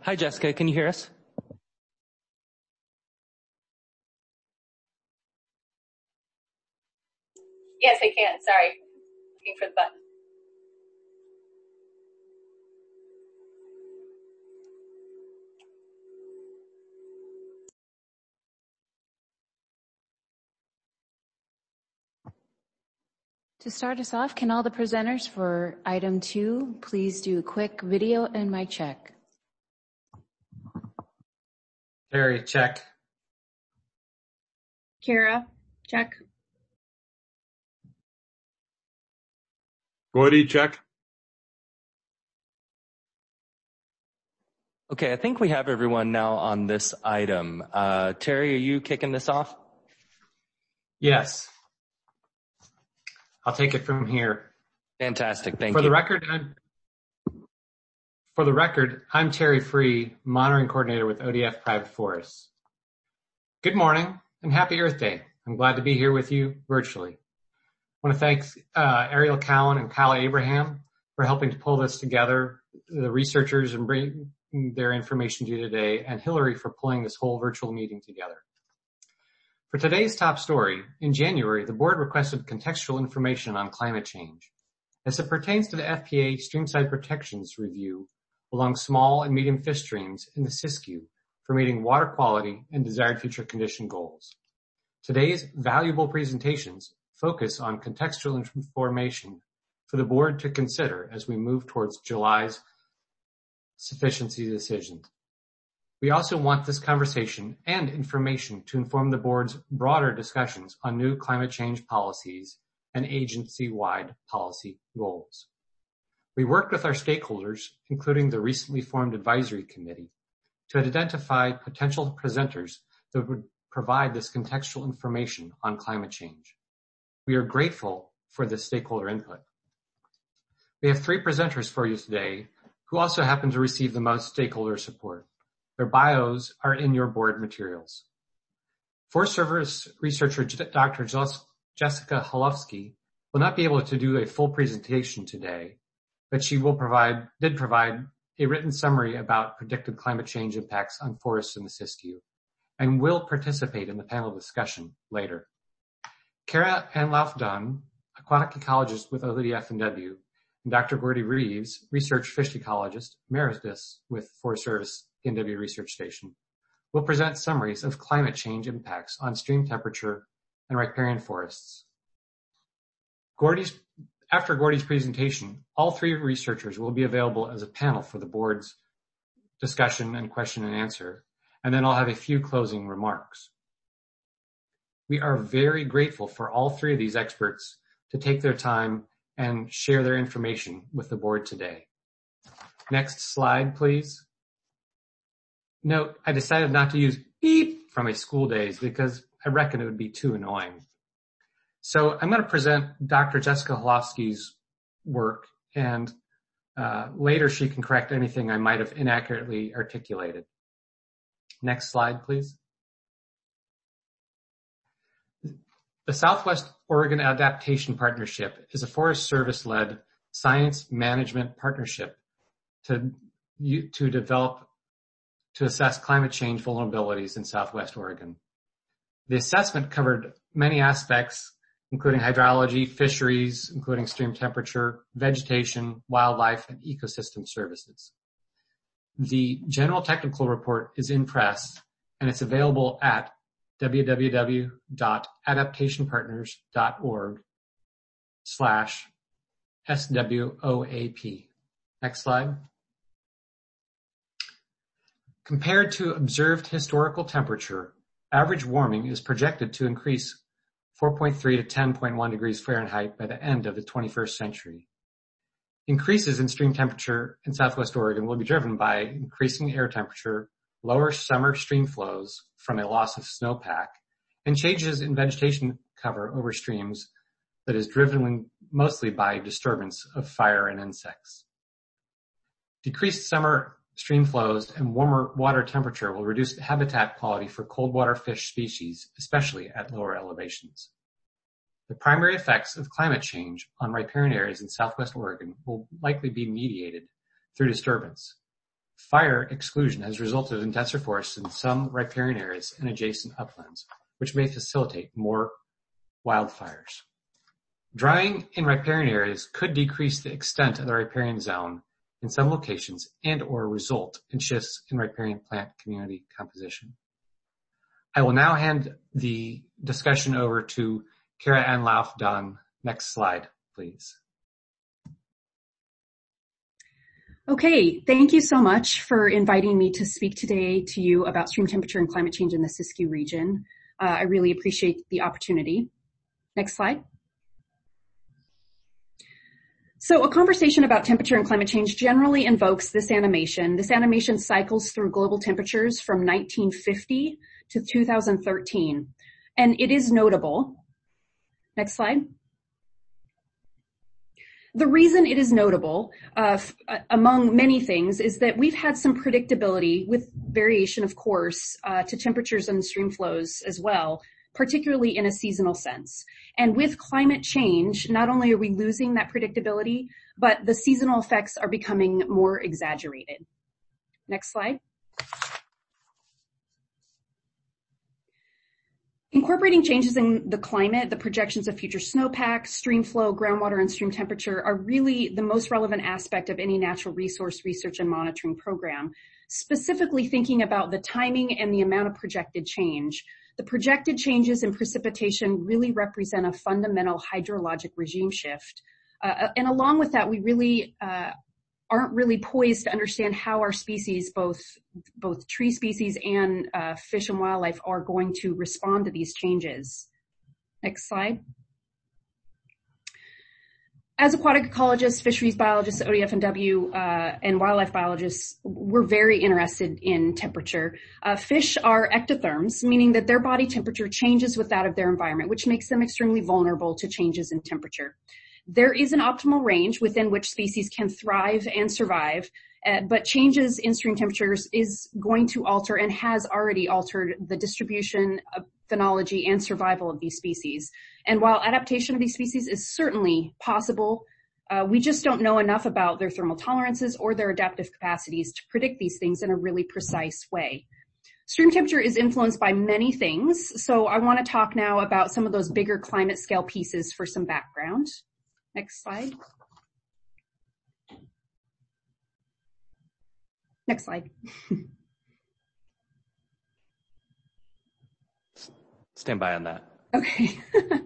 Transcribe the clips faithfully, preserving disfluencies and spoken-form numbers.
Hi, Jessica. Can you hear us? Yes, I can. Sorry. Looking for the button. To start us off, can all the presenters for item two please do a quick video and mic check? Terry, check. Kara, check. Gordy, check. Okay, I think we have everyone now on this item. Uh, Terry, are you kicking this off? Yes. I'll take it from here. Fantastic, thank for you. The record, I'm, for the record, I'm Terry Free, Monitoring Coordinator with O D F Private Forests. Good morning and happy Earth Day. I'm glad to be here with you virtually. I want to thank uh, Ariel Cowan and Kyle Abraham for helping to pull this together, the researchers and bring their information to you today, and Hillary for pulling this whole virtual meeting together. For today's top story, in January, the board requested contextual information on climate change as it pertains to the F P A Streamside Protections Review along small and medium fish streams in the Siskiyou for meeting water quality and desired future condition goals. Today's valuable presentations focus on contextual information for the board to consider as we move towards July's sufficiency decisions. We also want this conversation and information to inform the board's broader discussions on new climate change policies and agency-wide policy goals. We worked with our stakeholders, including the recently formed advisory committee, to identify potential presenters that would provide this contextual information on climate change. We are grateful for this stakeholder input. We have three presenters for you today who also happen to receive the most stakeholder support. Their bios are in your board materials. Forest Service researcher Doctor Jessica Holofsky will not be able to do a full presentation today, but she will provide, did provide a written summary about predicted climate change impacts on forests in the Siskiyou and will participate in the panel discussion later. Kara Anlauf-Dunn, aquatic ecologist with O D F and W, and Doctor Gordy Reeves, research fish ecologist, emeritus with Forest Service N W Research Station, will present summaries of climate change impacts on stream temperature and riparian forests. Gordy's, after Gordy's presentation, all three researchers will be available as a panel for the board's discussion and question and answer, and then I'll have a few closing remarks. We are very grateful for all three of these experts to take their time and share their information with the board today. Next slide, please. Note, I decided not to use beep from my school days because I reckon it would be too annoying. So I'm going to present Doctor Jessica Holofsky's work, and uh, later she can correct anything I might have inaccurately articulated. Next slide, please. The Southwest Oregon Adaptation Partnership is a Forest Service-led science management partnership to, to develop, to assess climate change vulnerabilities in Southwest Oregon. The assessment covered many aspects, including hydrology, fisheries, including stream temperature, vegetation, wildlife, and ecosystem services. The general technical report is in press, and it's available at w w w dot adaptation partners dot org slash S W O A P. Next slide. Compared to observed historical temperature, average warming is projected to increase four point three to ten point one degrees Fahrenheit by the end of the twenty-first century. Increases in stream temperature in Southwest Oregon will be driven by increasing air temperature, lower summer stream flows from a loss of snowpack, and changes in vegetation cover over streams that is driven mostly by disturbance of fire and insects. Decreased summer stream flows and warmer water temperature will reduce habitat quality for cold water fish species, especially at lower elevations. The primary effects of climate change on riparian areas in Southwest Oregon will likely be mediated through disturbance. Fire exclusion has resulted in denser forests in some riparian areas and adjacent uplands, which may facilitate more wildfires. Drying in riparian areas could decrease the extent of the riparian zone in some locations and or result in shifts in riparian plant community composition. I will now hand the discussion over to Kara Ann Laufdon. Next slide, please. Okay, thank you so much for inviting me to speak today to you about stream temperature and climate change in the Siskiyou region. Uh, I really appreciate the opportunity. Next slide. So a conversation about temperature and climate change generally invokes this animation. This animation cycles through global temperatures from nineteen fifty to two thousand thirteen. And it is notable. Next slide. The reason it is notable, uh, f- among many things, is that we've had some predictability, with variation, of course, uh, to temperatures and stream flows as well, particularly in a seasonal sense. And with climate change, not only are we losing that predictability, but the seasonal effects are becoming more exaggerated. Next slide. Incorporating changes in the climate, the projections of future snowpack, stream flow, groundwater, and stream temperature are really the most relevant aspect of any natural resource research and monitoring program, specifically thinking about the timing and the amount of projected change. The projected changes in precipitation really represent a fundamental hydrologic regime shift. Uh, and along with that, we really uh, aren't really poised to understand how our species, both, both tree species and uh, fish and wildlife, are going to respond to these changes. Next slide. As aquatic ecologists, fisheries biologists, O D F and W, uh, and wildlife biologists, we're very interested in temperature. Uh, fish are ectotherms, meaning that their body temperature changes with that of their environment, which makes them extremely vulnerable to changes in temperature. There is an optimal range within which species can thrive and survive, uh, but changes in stream temperatures is going to alter and has already altered the distribution, uh, phenology, and survival of these species. And while adaptation of these species is certainly possible, uh, we just don't know enough about their thermal tolerances or their adaptive capacities to predict these things in a really precise way. Stream temperature is influenced by many things, so I want to talk now about some of those bigger climate scale pieces for some background. Next slide. Next slide. Stand by on that. Okay.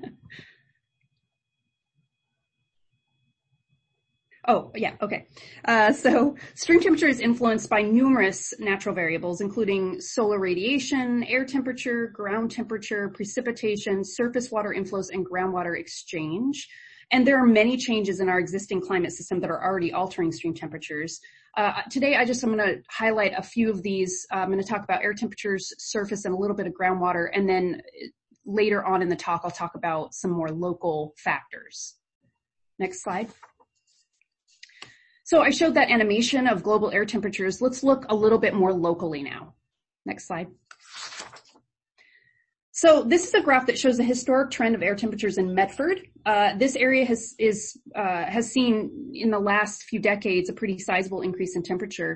Oh, yeah, okay. Uh, so stream temperature is influenced by numerous natural variables, including solar radiation, air temperature, ground temperature, precipitation, surface water inflows, and groundwater exchange. And there are many changes in our existing climate system that are already altering stream temperatures. Uh, today, I just, I'm going to highlight a few of these. Uh, I'm going to talk about air temperatures, surface, and a little bit of groundwater. And then later on in the talk, I'll talk about some more local factors. Next slide. So I showed that animation of global air temperatures. Let's look a little bit more locally now. Next slide. So this is a graph that shows the historic trend of air temperatures in Medford. Uh, this area has is uh, has seen in the last few decades a pretty sizable increase in temperature.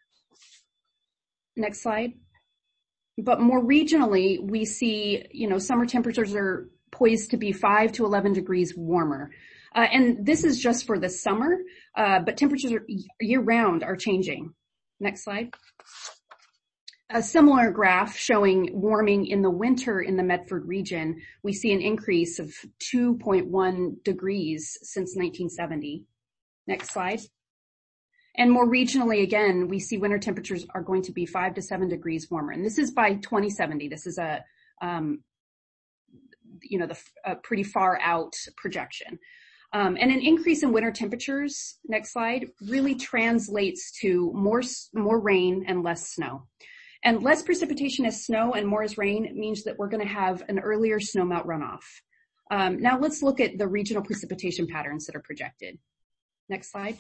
Next slide. But more regionally, we see, you know, summer temperatures are poised to be five to eleven degrees warmer. Uh, and this is just for the summer, uh, but temperatures are, year-round are changing. Next slide. A similar graph showing warming in the winter in the Medford region. We see an increase of two point one degrees since nineteen seventy. Next slide. And more regionally, again, we see winter temperatures are going to be five to seven degrees warmer. And this is by twenty seventy. This is a, um, you know, the a pretty far out projection. Um, and an increase in winter temperatures, next slide, really translates to more, more rain and less snow. And less precipitation as snow and more as rain means that we're going to have an earlier snowmelt runoff. Um, now let's look at the regional precipitation patterns that are projected. Next slide.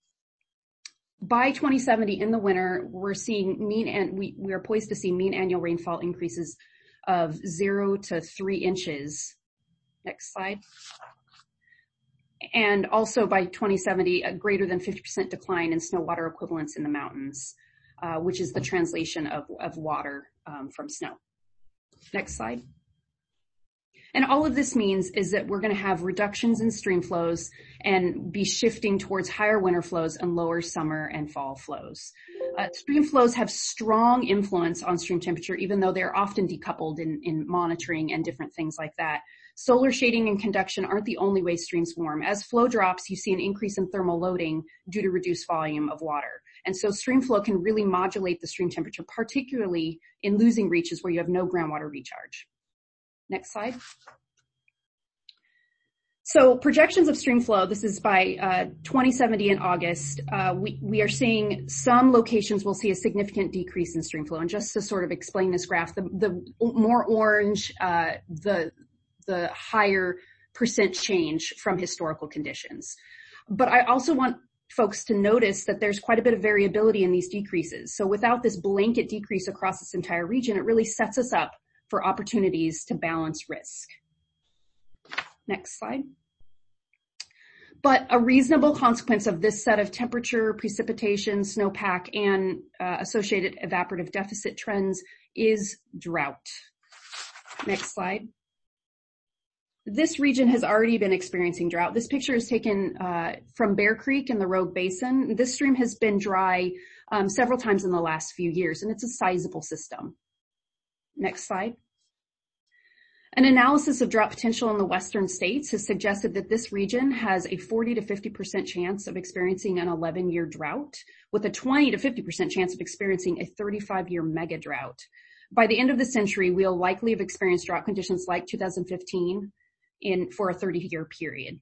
By twenty seventy in the winter, we're seeing mean, and we, we are poised to see mean annual rainfall increases of zero to three inches. Next slide. And also by twenty seventy, a greater than fifty percent decline in snow water equivalents in the mountains. uh, which is the translation of, of water um, from snow. Next slide. And all of this means is that we're going to have reductions in stream flows and be shifting towards higher winter flows and lower summer and fall flows. Uh, stream flows have strong influence on stream temperature, even though they're often decoupled in, in monitoring and different things like that. Solar shading and conduction aren't the only way streams warm. As flow drops, you see an increase in thermal loading due to reduced volume of water. And so stream flow can really modulate the stream temperature, particularly in losing reaches where you have no groundwater recharge. Next slide. So projections of stream flow, this is by uh, twenty seventy in August. Uh, we, we are seeing some locations will see a significant decrease in stream flow. And just to sort of explain this graph, the, the more orange, uh, the, the higher percent change from historical conditions. But I also want folks to notice that there's quite a bit of variability in these decreases. So without this blanket decrease across this entire region, it really sets us up for opportunities to balance risk. Next slide. But a reasonable consequence of this set of temperature, precipitation, snowpack, and uh, associated evaporative deficit trends is drought. Next slide. This region has already been experiencing drought. This picture is taken uh, from Bear Creek in the Rogue Basin. This stream has been dry um, several times in the last few years, and it's a sizable system. Next slide. An analysis of drought potential in the western states has suggested that this region has a forty to fifty percent chance of experiencing an eleven year drought, with a twenty to fifty percent chance of experiencing a thirty-five year mega drought. By the end of the century, we'll likely have experienced drought conditions like two thousand fifteen in, for a thirty year period.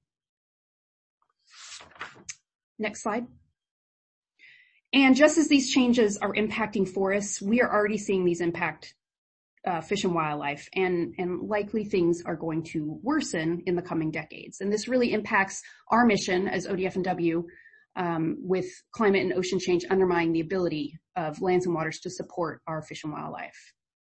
Next slide. And just as these changes are impacting forests, we are already seeing these impact Uh, fish and wildlife, and, and likely things are going to worsen in the coming decades. And this really impacts our mission as O D F and W um, with climate and ocean change undermining the ability of lands and waters to support our fish and wildlife.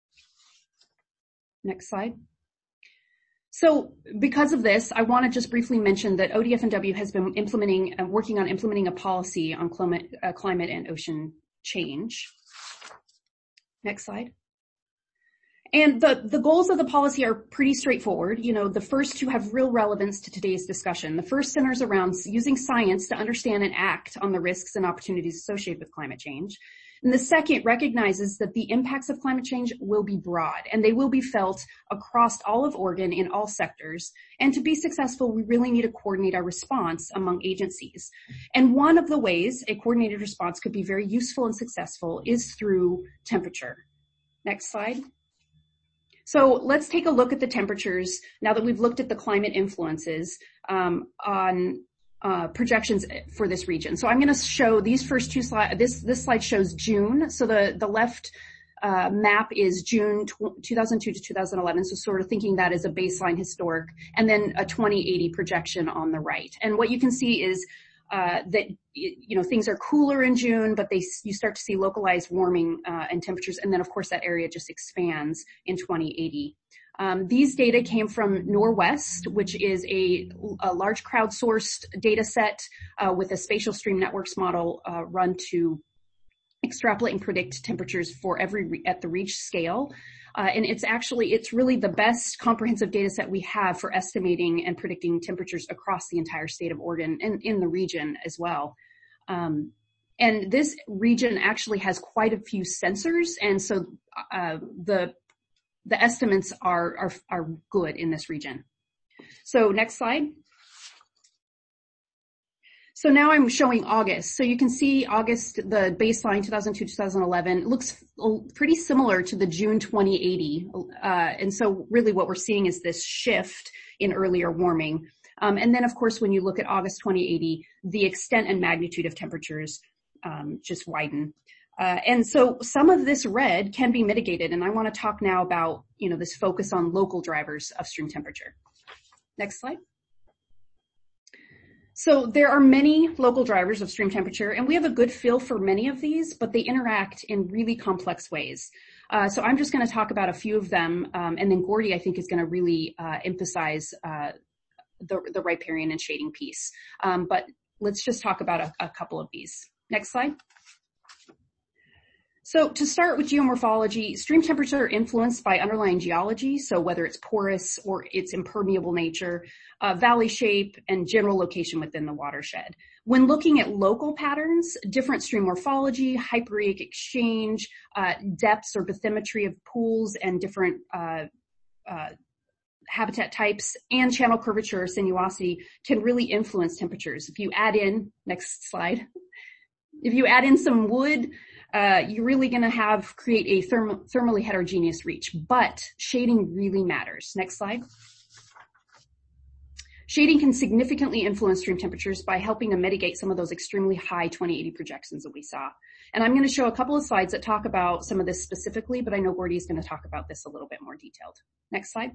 Next slide. So because of this, I want to just briefly mention that O D F and W has been implementing and uh, working on implementing a policy on climate, uh, climate and ocean change. Next slide. And the, the goals of the policy are pretty straightforward. You know, the first two have real relevance to today's discussion. The first centers around using science to understand and act on the risks and opportunities associated with climate change. And the second recognizes that the impacts of climate change will be broad, and they will be felt across all of Oregon in all sectors. And to be successful, we really need to coordinate our response among agencies. And one of the ways a coordinated response could be very useful and successful is through temperature. Next slide. So let's take a look at the temperatures now that we've looked at the climate influences um, on uh, projections for this region. So I'm going to show these first two slides. This this slide shows June. So the the left uh, map is June two thousand two to two thousand eleven. So sort of thinking that as a baseline historic, and then a twenty eighty projection on the right. And what you can see is Uh, that, you know, things are cooler in June, but they, you start to see localized warming uh, and temperatures. And then, of course, that area just expands in twenty eighty. Um, these data came from Norwest, which is a, a large crowdsourced data set uh, with a spatial stream networks model uh, run to extrapolate and predict temperatures for every re- at the reach scale. Uh, and it's actually, it's really the best comprehensive data set we have for estimating and predicting temperatures across the entire state of Oregon and in the region as well. Um, and this region actually has quite a few sensors. And so uh, the, the estimates are, are, are good in this region. So next slide. So now I'm showing August. So you can see August, the baseline two thousand two to two thousand eleven looks pretty similar to the June twenty eighty. Uh, and so really what we're seeing is this shift in earlier warming. Um, and then of course, when you look at August twenty eighty, the extent and magnitude of temperatures um, just widen. Uh, and so some of this red can be mitigated. And I want to talk now about, you know, this focus on local drivers of stream temperature. Next slide. So there are many local drivers of stream temperature, and we have a good feel for many of these, but they interact in really complex ways. Uh, so I'm just going to talk about a few of them, um, and then Gordy, I think, is going to really uh, emphasize uh, the, the riparian and shading piece. Um, but let's just talk about a, a couple of these. Next slide. So to start with geomorphology, stream temperatures are influenced by underlying geology, so whether it's porous or its impermeable nature, uh, valley shape, and general location within the watershed. When looking at local patterns, different stream morphology, hyperetic exchange, uh, depths or bathymetry of pools, and different uh, uh, habitat types, and channel curvature or sinuosity can really influence temperatures. If you add in, next slide, if you add in some wood, Uh, you're really going to have create a therm thermally heterogeneous reach, but shading really matters. Next slide. Shading can significantly influence stream temperatures by helping to mitigate some of those extremely high twenty eighty projections that we saw. And I'm going to show a couple of slides that talk about some of this specifically, but I know Gordy is going to talk about this a little bit more detailed. Next slide.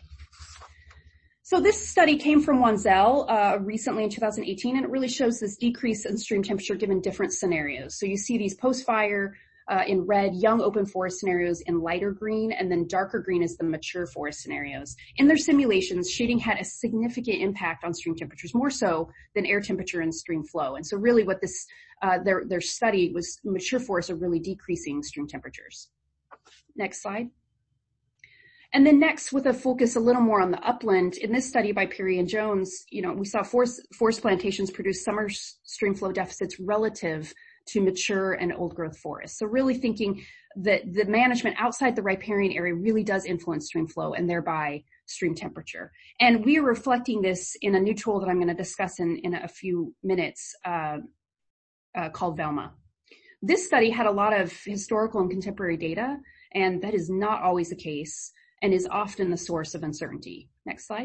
So this study came from Wanzel uh, recently in two thousand eighteen, and it really shows this decrease in stream temperature given different scenarios. So you see these post-fire uh, in red, young open forest scenarios in lighter green, and then darker green is the mature forest scenarios. In their simulations, shading had a significant impact on stream temperatures, more so than air temperature and stream flow. And so really what this, uh, their, their study was mature forests are really decreasing stream temperatures. Next slide. And then next, with a focus a little more on the upland, in this study by Peary and Jones, you know, we saw forest, forest plantations produce summer stream flow deficits relative to mature and old growth forests. So really thinking that the management outside the riparian area really does influence stream flow and thereby stream temperature. And we are reflecting this in a new tool that I'm going to discuss in, in a few minutes uh, uh, called VELMA. This study had a lot of historical and contemporary data, and that is not always the case, and is often the source of uncertainty. Next slide.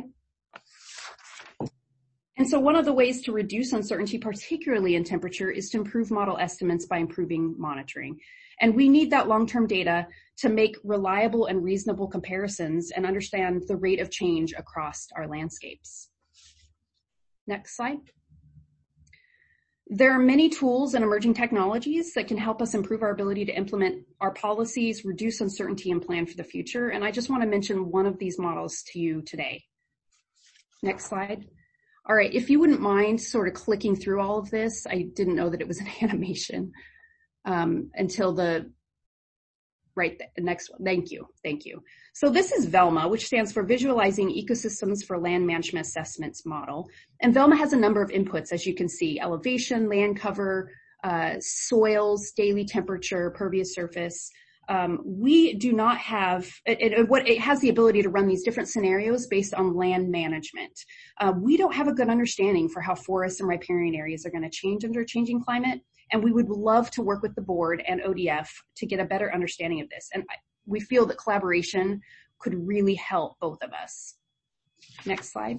And so one of the ways to reduce uncertainty, particularly in temperature, is to improve model estimates by improving monitoring. And we need that long-term data to make reliable and reasonable comparisons and understand the rate of change across our landscapes. Next slide. There are many tools and emerging technologies that can help us improve our ability to implement our policies, reduce uncertainty, and plan for the future. And I just want to mention one of these models to you today. Next slide. All right, if you wouldn't mind sort of clicking through all of this, I didn't know that it was an animation um, until the, right, the next one. Thank you, thank you. So this is VELMA, which stands for Visualizing Ecosystems for Land Management Assessments Model. And VELMA has a number of inputs, as you can see: elevation, land cover, uh, soils, daily temperature, pervious surface. Um, we do not have, it, it, what, it has the ability to run these different scenarios based on land management. Uh, we don't have a good understanding for how forests and riparian areas are going to change under a changing climate. And we would love to work with the board and O D F to get a better understanding of this. And we feel that collaboration could really help both of us. Next slide.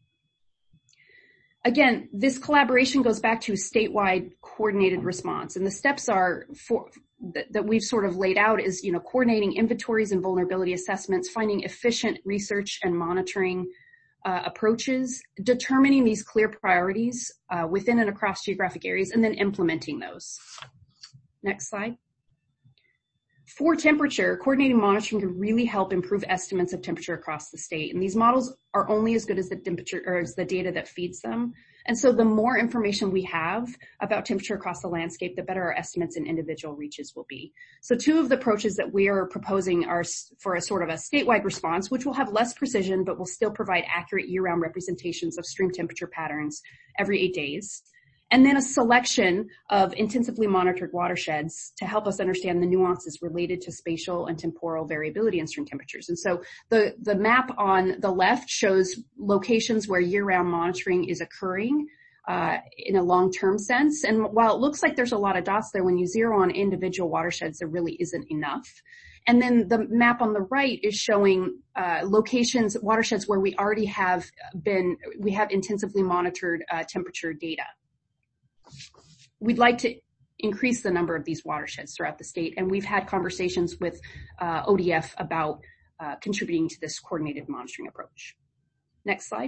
Again, this collaboration goes back to statewide coordinated response. And the steps are for, that, that we've sort of laid out is, you know, coordinating inventories and vulnerability assessments, finding efficient research and monitoring uh, approaches, determining these clear priorities uh, within and across geographic areas, and then implementing those. Next slide. For temperature, coordinating monitoring can really help improve estimates of temperature across the state. And these models are only as good as the temperature or as the data that feeds them. And so the more information we have about temperature across the landscape, the better our estimates and individual reaches will be. So two of the approaches that we are proposing are for a sort of a statewide response, which will have less precision, but will still provide accurate year-round representations of stream temperature patterns every eight days. And then a selection of intensively monitored watersheds to help us understand the nuances related to spatial and temporal variability in stream temperatures. And so the, the map on the left shows locations where year-round monitoring is occurring uh, in a long-term sense. And while it looks like there's a lot of dots there, when you zero on individual watersheds, there really isn't enough. And then the map on the right is showing uh, locations, watersheds where we already have been, we have intensively monitored uh, temperature data. We'd like to increase the number of these watersheds throughout the state, and we've had conversations with uh, O D F about uh, contributing to this coordinated monitoring approach. Next slide.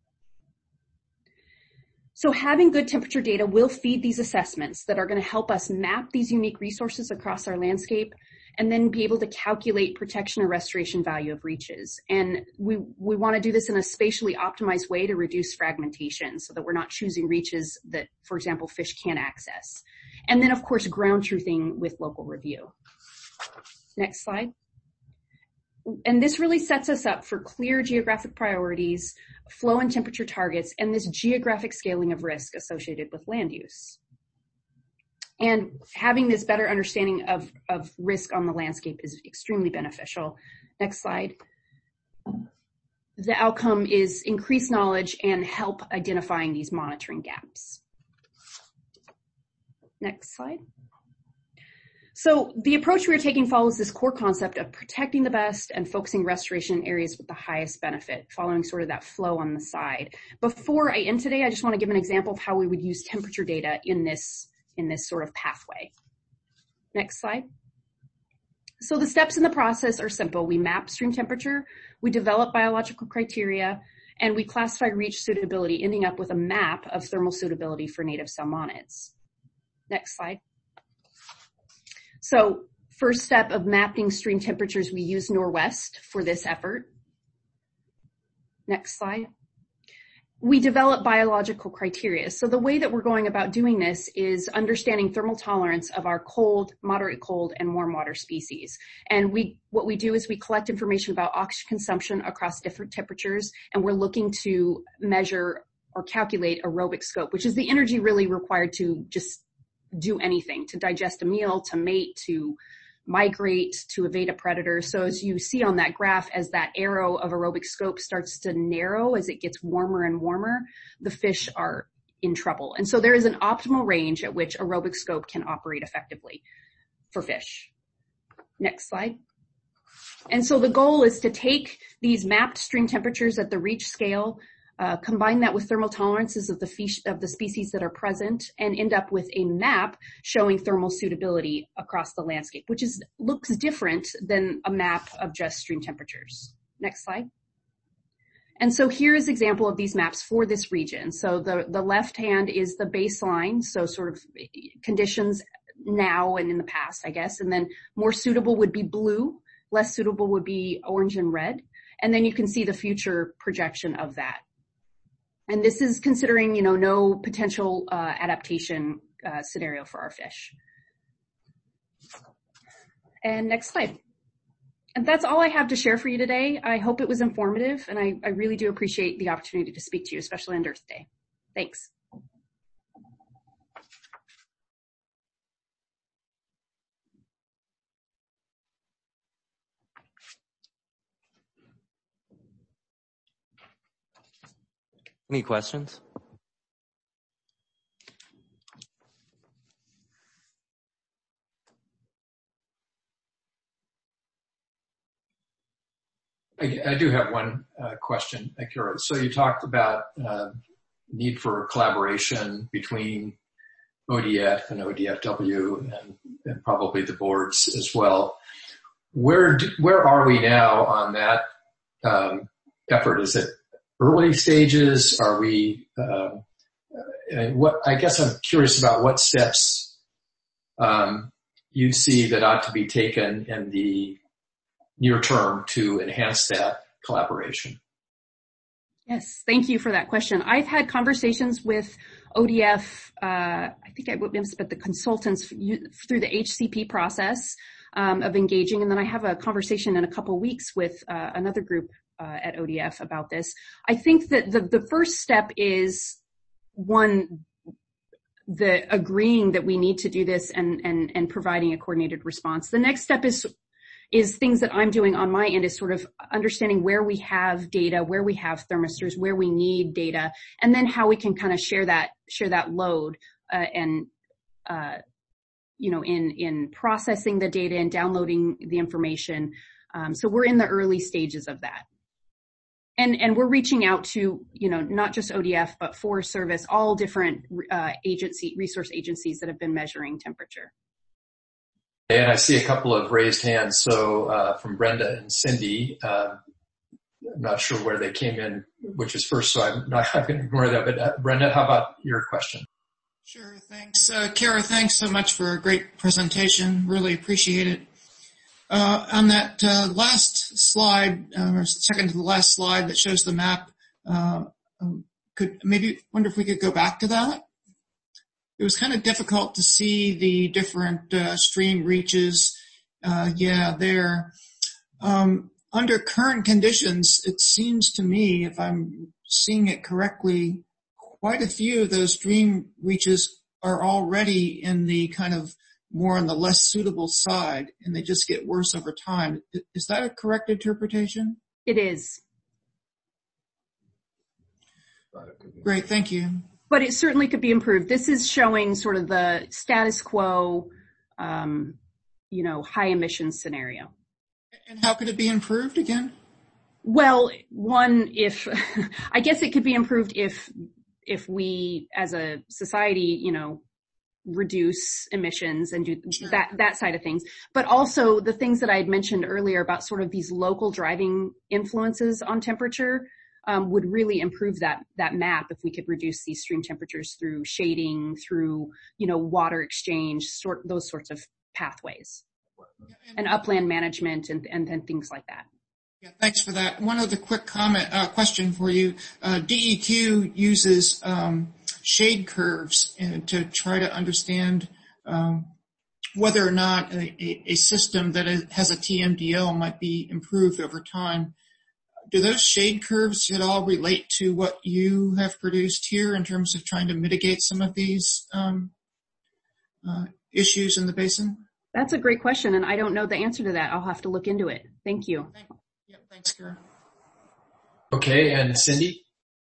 So having good temperature data will feed these assessments that are going to help us map these unique resources across our landscape, and then be able to calculate protection or restoration value of reaches. And we, we want to do this in a spatially optimized way to reduce fragmentation so that we're not choosing reaches that, for example, fish can't access. And then, of course, ground truthing with local review. Next slide. And this really sets us up for clear geographic priorities, flow and temperature targets, and this geographic scaling of risk associated with land use. And having this better understanding of, of risk on the landscape is extremely beneficial. Next slide. The outcome is increased knowledge and help identifying these monitoring gaps. Next slide. So the approach we are taking follows this core concept of protecting the best and focusing restoration in areas with the highest benefit, following sort of that flow on the side. Before I end today, I just want to give an example of how we would use temperature data in this, in this sort of pathway. Next slide. So the steps in the process are simple. We map stream temperature, we develop biological criteria, and we classify reach suitability, ending up with a map of thermal suitability for native salmonids. Next slide. So first step of mapping stream temperatures, we use Norwest for this effort. Next slide. We develop biological criteria. So the way that we're going about doing this is understanding thermal tolerance of our cold, moderate cold, and warm water species. And we, what we do is we collect information about oxygen consumption across different temperatures, and we're looking to measure or calculate aerobic scope, which is the energy really required to just do anything, to digest a meal, to mate, to migrate, to evade a predator. So as you see on that graph, as that arrow of aerobic scope starts to narrow, as it gets warmer and warmer, the fish are in trouble. And so there is an optimal range at which aerobic scope can operate effectively for fish. Next slide. And so the goal is to take these mapped stream temperatures at the reach scale, Uh, combine that with thermal tolerances of the, fish, of the species that are present, and end up with a map showing thermal suitability across the landscape, which is looks different than a map of just stream temperatures. Next slide. And so here is an example of these maps for this region. So the, the left hand is the baseline, so sort of conditions now and in the past, I guess, and then more suitable would be blue, less suitable would be orange and red, and then you can see the future projection of that. And this is considering, you know, no potential uh, adaptation uh, scenario for our fish. And next slide. And that's all I have to share for you today. I hope it was informative, and I, I really do appreciate the opportunity to speak to you, especially on Earth Day. Thanks. Any questions? I, I do have one uh, question, Akira. So you talked about uh, need for collaboration between O D F and O D F W and, and probably the boards as well. Where do, where are we now on that um, effort? Is it early stages? Are we, uh, and what, I guess I'm curious about what steps, um, you see that ought to be taken in the near term to enhance that collaboration. Yes, thank you for that question. I've had conversations with O D F, uh, I think I witnessed, but the consultants through the H C P process, um, of engaging. And then I have a conversation in a couple weeks with, uh, another group Uh, at O D F about this. I think that the, the first step is, one, the agreeing that we need to do this and, and, and providing a coordinated response. The next step is, is things that I'm doing on my end is sort of understanding where we have data, where we have thermistors, where we need data, and then how we can kind of share that, share that load, uh, and, uh, you know, in, in processing the data and downloading the information. Um, so we're in the early stages of that. And, and we're reaching out to, you know, not just O D F, but Forest Service, all different uh, agency, resource agencies that have been measuring temperature. And I see a couple of raised hands. So uh, from Brenda and Cindy, uh, I'm not sure where they came in, which is first, so I'm not going to ignore that. But uh, Brenda, how about your question? Sure, thanks. Uh, Kara, thanks so much for a great presentation. Really appreciate it. Uh, on that uh, last slide, uh, or second to the last slide that shows the map, uh, um, could maybe wonder if we could go back to that? it was kind of difficult to see the different uh, stream reaches. Uh, yeah, there. Um, under current conditions, it seems to me, if I'm seeing it correctly, quite a few of those stream reaches are already in the kind of more on the less suitable side, and they just get worse over time. Is that a correct interpretation? It is. Great, thank you. But it certainly could be improved. This is showing sort of the status quo, um, you know, high emissions scenario. And how could it be improved again? Well, one, if, I guess it could be improved if, if we as a society, you know, reduce emissions and do Sure. that, that side of things. But also the things that I had mentioned earlier about sort of these local driving influences on temperature, um, would really improve that, that map if we could reduce these stream temperatures through shading, through, you know, water exchange, sort, those sorts of pathways. And upland management and, and, and things like that. Yeah, thanks for that. One other quick comment, uh, question for you. Uh, D E Q uses um, shade curves and to try to understand um, whether or not a, a, a system that has a T M D L might be improved over time. Do those shade curves at all relate to what you have produced here in terms of trying to mitigate some of these um, uh, issues in the basin? That's a great question, and I don't know the answer to that. I'll have to look into it. Thank you. Thank, yeah, thanks, Kara. Okay, and Cindy?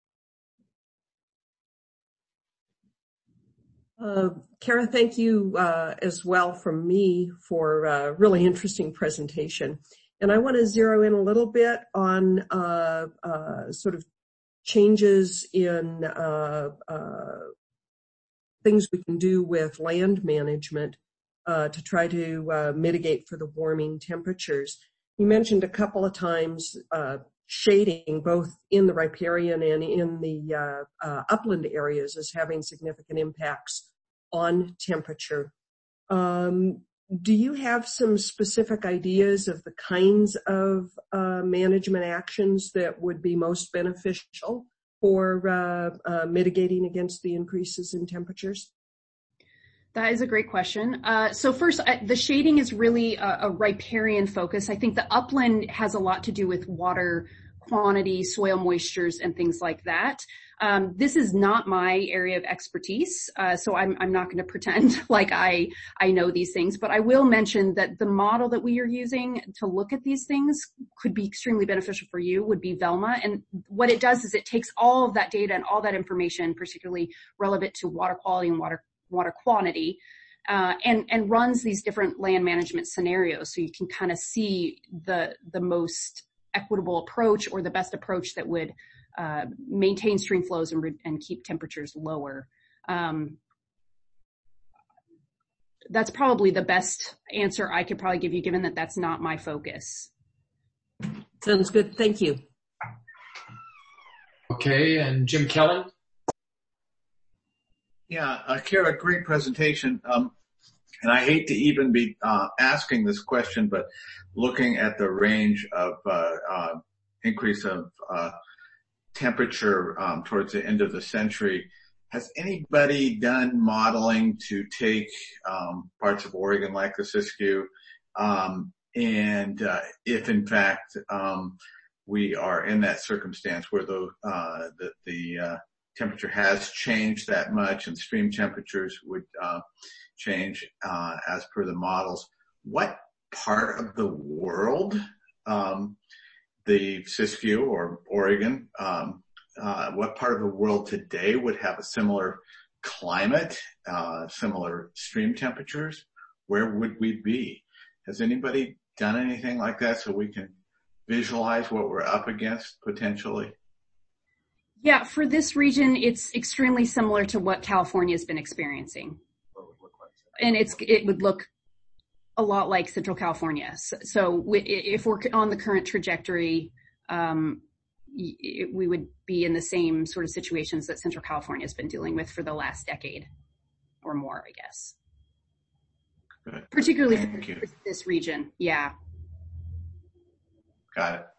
Uh, Kara, thank you uh, as well from me for a really interesting presentation. And I want to zero in a little bit on uh, uh, sort of changes in uh, uh, things we can do with land management uh, to try to uh, mitigate for the warming temperatures. You mentioned a couple of times uh, shading both in the riparian and in the uh, uh, upland areas as having significant impacts on temperature. Um, do you have some specific ideas of the kinds of uh, management actions that would be most beneficial for uh, uh, mitigating against the increases in temperatures? That is a great question. Uh, so first, I, the shading is really a, a riparian focus. I think the upland has a lot to do with water quantity, soil moistures, and things like that. Um, this is not my area of expertise, uh, so I'm, I'm not going to pretend like I, I know these things, but I will mention that the model that we are using to look at these things could be extremely beneficial for you, would be Velma. And what it does is it takes all of that data and all that information, particularly relevant to water quality and water, water quantity, uh, and, and runs these different land management scenarios. So you can kind of see the, the most equitable approach or the best approach that would uh, maintain stream flows and, re- and keep temperatures lower. Um, that's probably the best answer I could probably give you, given that that's not my focus. Sounds good. Thank you. Okay, and Jim Kelly? Yeah, uh, Kara, great presentation. Um, and I hate to even be uh, asking this question, but looking at the range of uh, uh, increase of uh, temperature um, towards the end of the century, has anybody done modeling to take um, parts of Oregon like the Siskiyou, um, and uh, if in fact um, we are in that circumstance where the uh, the, the uh, temperature has changed that much and stream temperatures would uh, change uh, as per the models, what part of the world, um, the Siskiyou or Oregon, um, uh, what part of the world today would have a similar climate, uh, similar stream temperatures? Where would we be? Has anybody done anything like that so we can visualize what we're up against potentially? Yeah, for this region, it's extremely similar to what California has been experiencing. And it's, it would look a lot like Central California. So, so if we're on the current trajectory, um, we would be in the same sort of situations that Central California has been dealing with for the last decade or more, I guess. Good. Particularly Thank for you. this region. Yeah. Got it.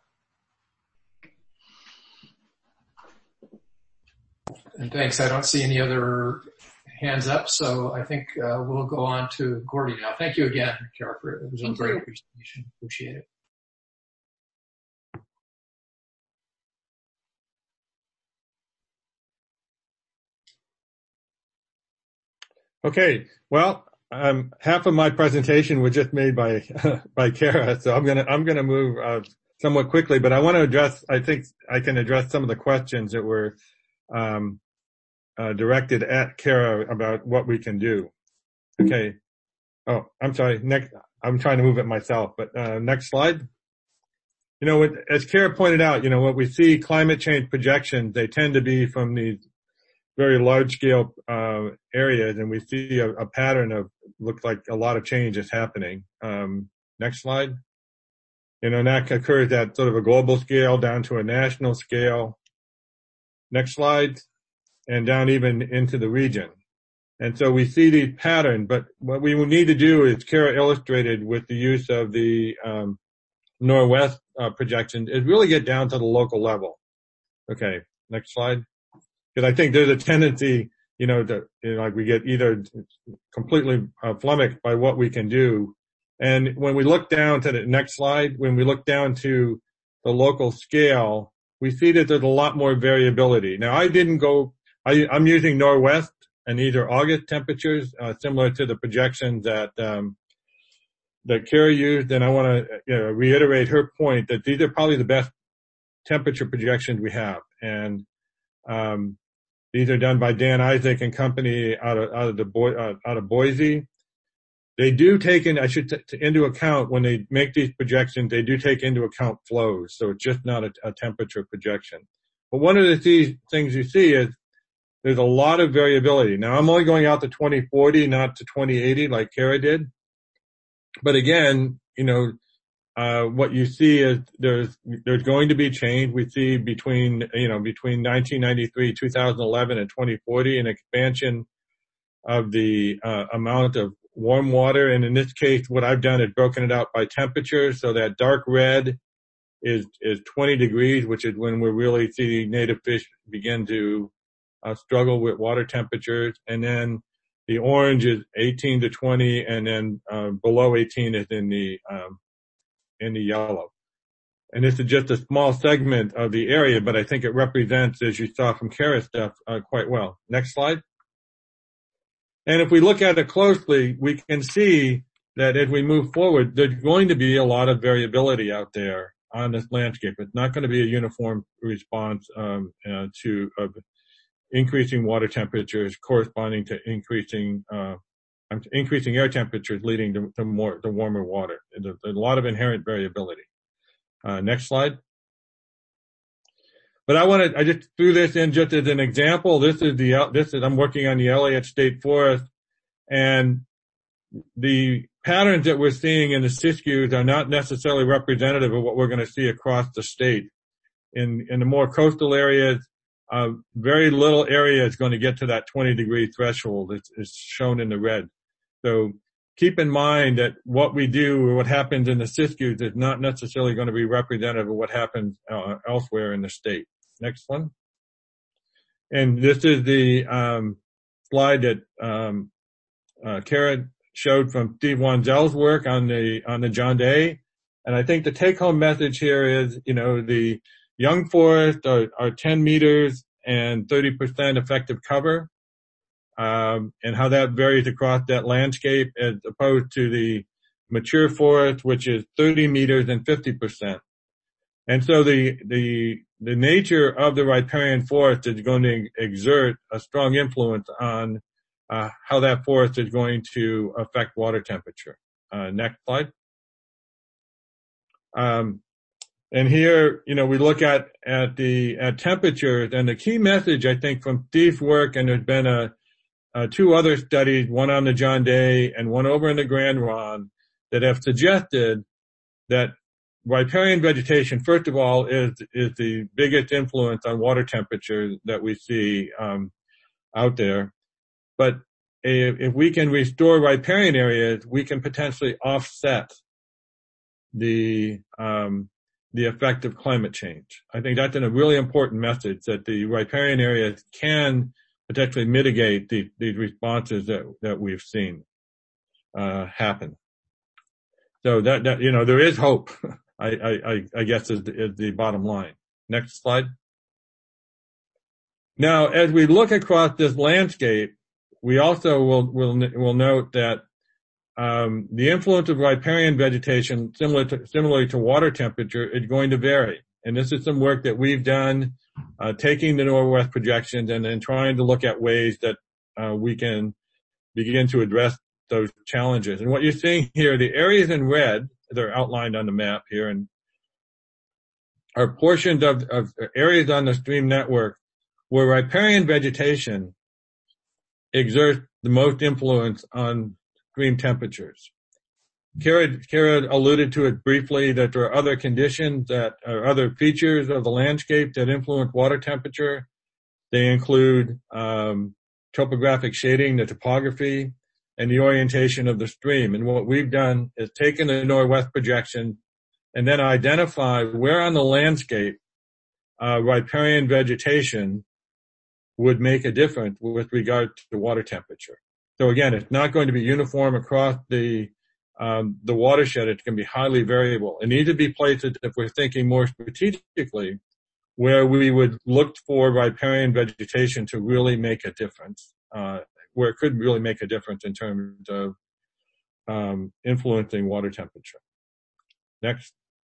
And thanks. I don't see any other hands up, so I think uh, we'll go on to Gordy now. Thank you again, Kara, for it was a great presentation. Appreciate it. Okay, well, um, half of my presentation was just made by by Kara, so I'm gonna I'm gonna move uh, somewhat quickly, but I want to address. I think I can address some of the questions that were um, uh, directed at Kara about what we can do. Okay. Oh, I'm sorry. Next, I'm trying to move it myself, but uh, next slide. You know, as Kara pointed out, you know, what we see climate change projections, they tend to be from these very large scale uh, areas, and we see a, a pattern of looks like a lot of change is happening. Um, next slide. You know, and that occurs at sort of a global scale down to a national scale. Next slide. And down even into the region. And so we see these patterns, but what we will need to do is Kara illustrated with the use of the um, Norwest uh, projection is really get down to the local level. Okay, next slide. Because I think there's a tendency, you know, to, you know, like we get either completely uh, flummoxed by what we can do. And when we look down to the next slide, when we look down to the local scale, we see that there's a lot more variability. Now, I didn't go, I, I'm using Norwest, and these are August temperatures, uh, similar to the projections that, um, that Kara used. And I want to, you know, reiterate her point that these are probably the best temperature projections we have. And, um, these are done by Dan Isaac and company out of, out of the Bo- uh, out of Boise. They do take in, I should t- t- into account when they make these projections, they do take into account flows. So it's just not a, a temperature projection. But one of the th- things you see is there's a lot of variability. Now I'm only going out to twenty forty, not to twenty eighty like Kara did. But again, you know, uh, what you see is there's, there's going to be change. We see between, you know, between nineteen ninety-three, two thousand eleven and twenty forty an expansion of the, uh, amount of warm water. And in this case, what I've done is broken it out by temperature. So that dark red is, is twenty degrees, which is when we really see native fish begin to uh, struggle with water temperatures. And then the orange is eighteen to twenty, and then, uh, below eighteen is in the, um, in the yellow. And this is just a small segment of the area, but I think it represents, as you saw from Kara's stuff, uh, quite well. Next slide. And if we look at it closely, we can see that as we move forward, there's going to be a lot of variability out there on this landscape. It's not going to be a uniform response um, uh, to uh, increasing water temperatures corresponding to increasing uh, increasing air temperatures leading to, to more to warmer water. There's a lot of inherent variability. Uh, next slide. But I want to, I just threw this in just as an example. This is the, this is, I'm working on the Elliott State Forest, and the patterns that we're seeing in the Siskiyous are not necessarily representative of what we're going to see across the state. In, in the more coastal areas, uh, very little area is going to get to that twenty degree threshold. It's, it's shown in the red. So keep in mind that what we do or what happens in the Siskiyous is not necessarily going to be representative of what happens uh, elsewhere in the state. Next one. And this is the um, slide that um, uh, Kara showed from Steve Wanzell's work on the on the John Day. And I think the take-home message here is, you know, the young forests are, are ten meters and thirty percent effective cover. Um, and how that varies across that landscape as opposed to the mature forest, which is thirty meters and fifty percent. And so the, the, the nature of the riparian forest is going to exert a strong influence on, uh, how that forest is going to affect water temperature. Uh, next slide. Um, and here, you know, we look at, at the, at temperatures, and the key message, I think, from Steve's work, and there's been a, Uh, two other studies, one on the John Day and one over in the Grand Ronde, that have suggested that riparian vegetation, first of all, is is the biggest influence on water temperature that we see um, out there. But if, if we can restore riparian areas, we can potentially offset the um, the effect of climate change. I think that's a really important message, that the riparian areas can potentially mitigate the, these responses that, that we've seen uh, happen. So that, that, you know, there is hope, I, I, I guess is the, is the bottom line. Next slide. Now, as we look across this landscape, we also will, will, will note that um, the influence of riparian vegetation, similar to, similarly to water temperature, is going to vary. And this is some work that we've done, uh, taking the Norwest projections and then trying to look at ways that uh, we can begin to address those challenges. And what you're seeing here, the areas in red, they're outlined on the map here, and are portions of, of areas on the stream network where riparian vegetation exerts the most influence on stream temperatures. Kara, Kara alluded to it briefly that there are other conditions that are other features of the landscape that influence water temperature. They include um, topographic shading, the topography, and the orientation of the stream. And what we've done is taken the Norwest projection and then identify where on the landscape uh, riparian vegetation would make a difference with regard to water temperature. So again, it's not going to be uniform across the um, the watershed. It's going to be highly variable. It needs to be places, if we're thinking more strategically, where we would look for riparian vegetation to really make a difference, uh, where it could really make a difference in terms of um, influencing water temperature. Next.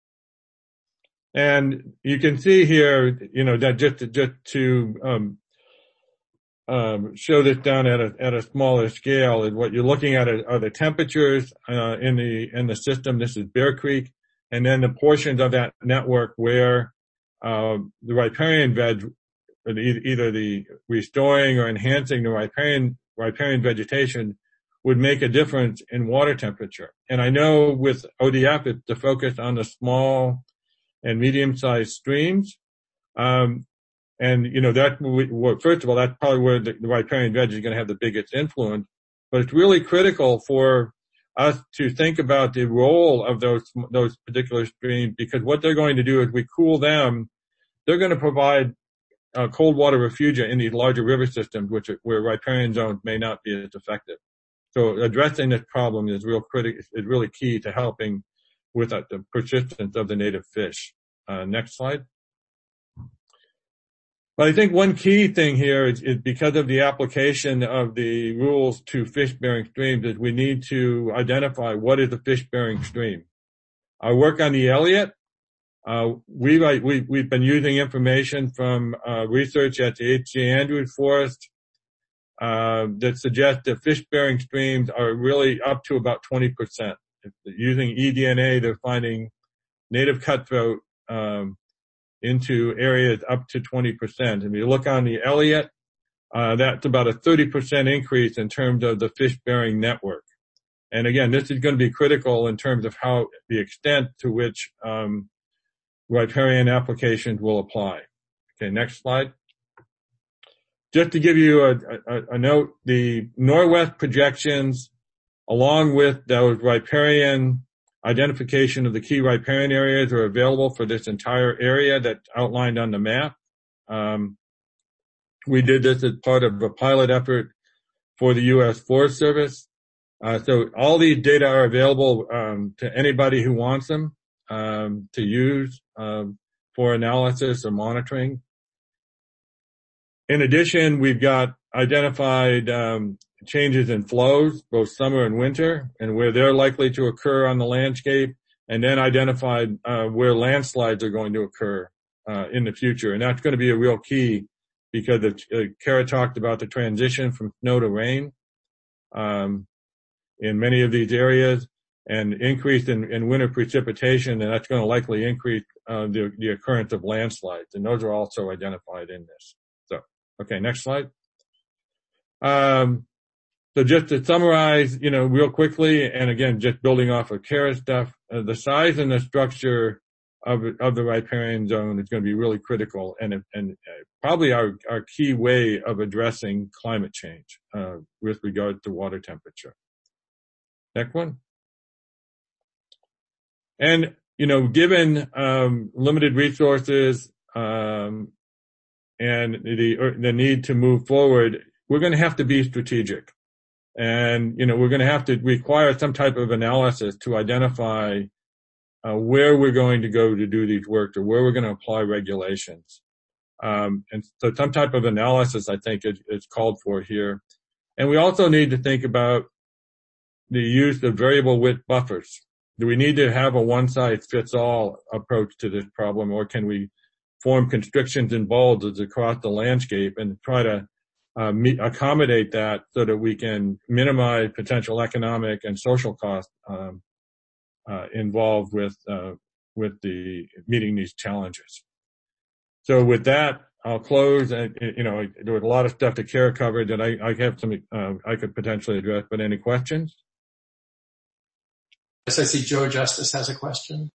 And you can see here, you know, that just to, just to um, um, show this down at a at a smaller scale, is what you're looking at are the temperatures uh, in the in the system. This is Bear Creek, and then the portions of that network where uh, the riparian veg, either the restoring or enhancing the riparian riparian vegetation, would make a difference in water temperature. And I know with O D F, it's the focus on the small and medium-sized streams. Um, and, you know, that, well, first of all, that's probably where the, the riparian veg is going to have the biggest influence. But it's really critical for us to think about the role of those, those particular streams, because what they're going to do is we cool them. They're going to provide uh, cold water refugia in these larger river systems, which are, where riparian zones may not be as effective. So addressing this problem is real critical, is really key to helping with uh, the persistence of the native fish. Uh, next slide. But I think one key thing here is, is because of the application of the rules to fish-bearing streams, is we need to identify what is a fish-bearing stream. Our work on the Elliott, uh, we, we, we've been using information from uh, research at the H C Andrews Forest uh, that suggests that fish-bearing streams are really up to about twenty percent. Using eDNA, they're finding native cutthroat um, into areas up to twenty percent. If you look on the Elliott, uh, that's about a thirty percent increase in terms of the fish-bearing network. And again, this is going to be critical in terms of how the extent to which um, riparian applications will apply. Okay, next slide. Just to give you a, a, a note, the Norwest projections, along with those riparian identification of the key riparian areas, are available for this entire area that's outlined on the map. Um, we did this as part of a pilot effort for the U S Forest Service. Uh, so all these data are available um, to anybody who wants them um, to use um, for analysis or monitoring. In addition, we've got identified um, changes in flows, both summer and winter, and where they're likely to occur on the landscape, and then identified uh, where landslides are going to occur uh, in the future. And that's going to be a real key, because the, uh, Kara talked about the transition from snow to rain um, in many of these areas, and increase in, in winter precipitation, and that's going to likely increase uh, the, the occurrence of landslides. And those are also identified in this. So, okay, next slide. Um, So just to summarize, you know, real quickly, and again, just building off of Kara's stuff, uh, the size and the structure of of the riparian zone is going to be really critical, and and uh, probably our our key way of addressing climate change uh, with regard to water temperature. Next one. And you know, given um, limited resources, um, and the the need to move forward, we're going to have to be strategic. And, you know, we're going to have to require some type of analysis to identify uh, where we're going to go to do these work or where we're going to apply regulations. Um, and so some type of analysis, I think, is, is called for here. And we also need to think about the use of variable width buffers. Do we need to have a one-size-fits-all approach to this problem, or can we form constrictions and bulges across the landscape and try to Uh, meet, accommodate that so that we can minimize potential economic and social costs um, uh, involved with uh, with the meeting these challenges. So with that, I'll close. And, you know, there was a lot of stuff that Kara covered that I, I have some uh, I could potentially address. But any questions? Yes, I see Joe Justice has a question.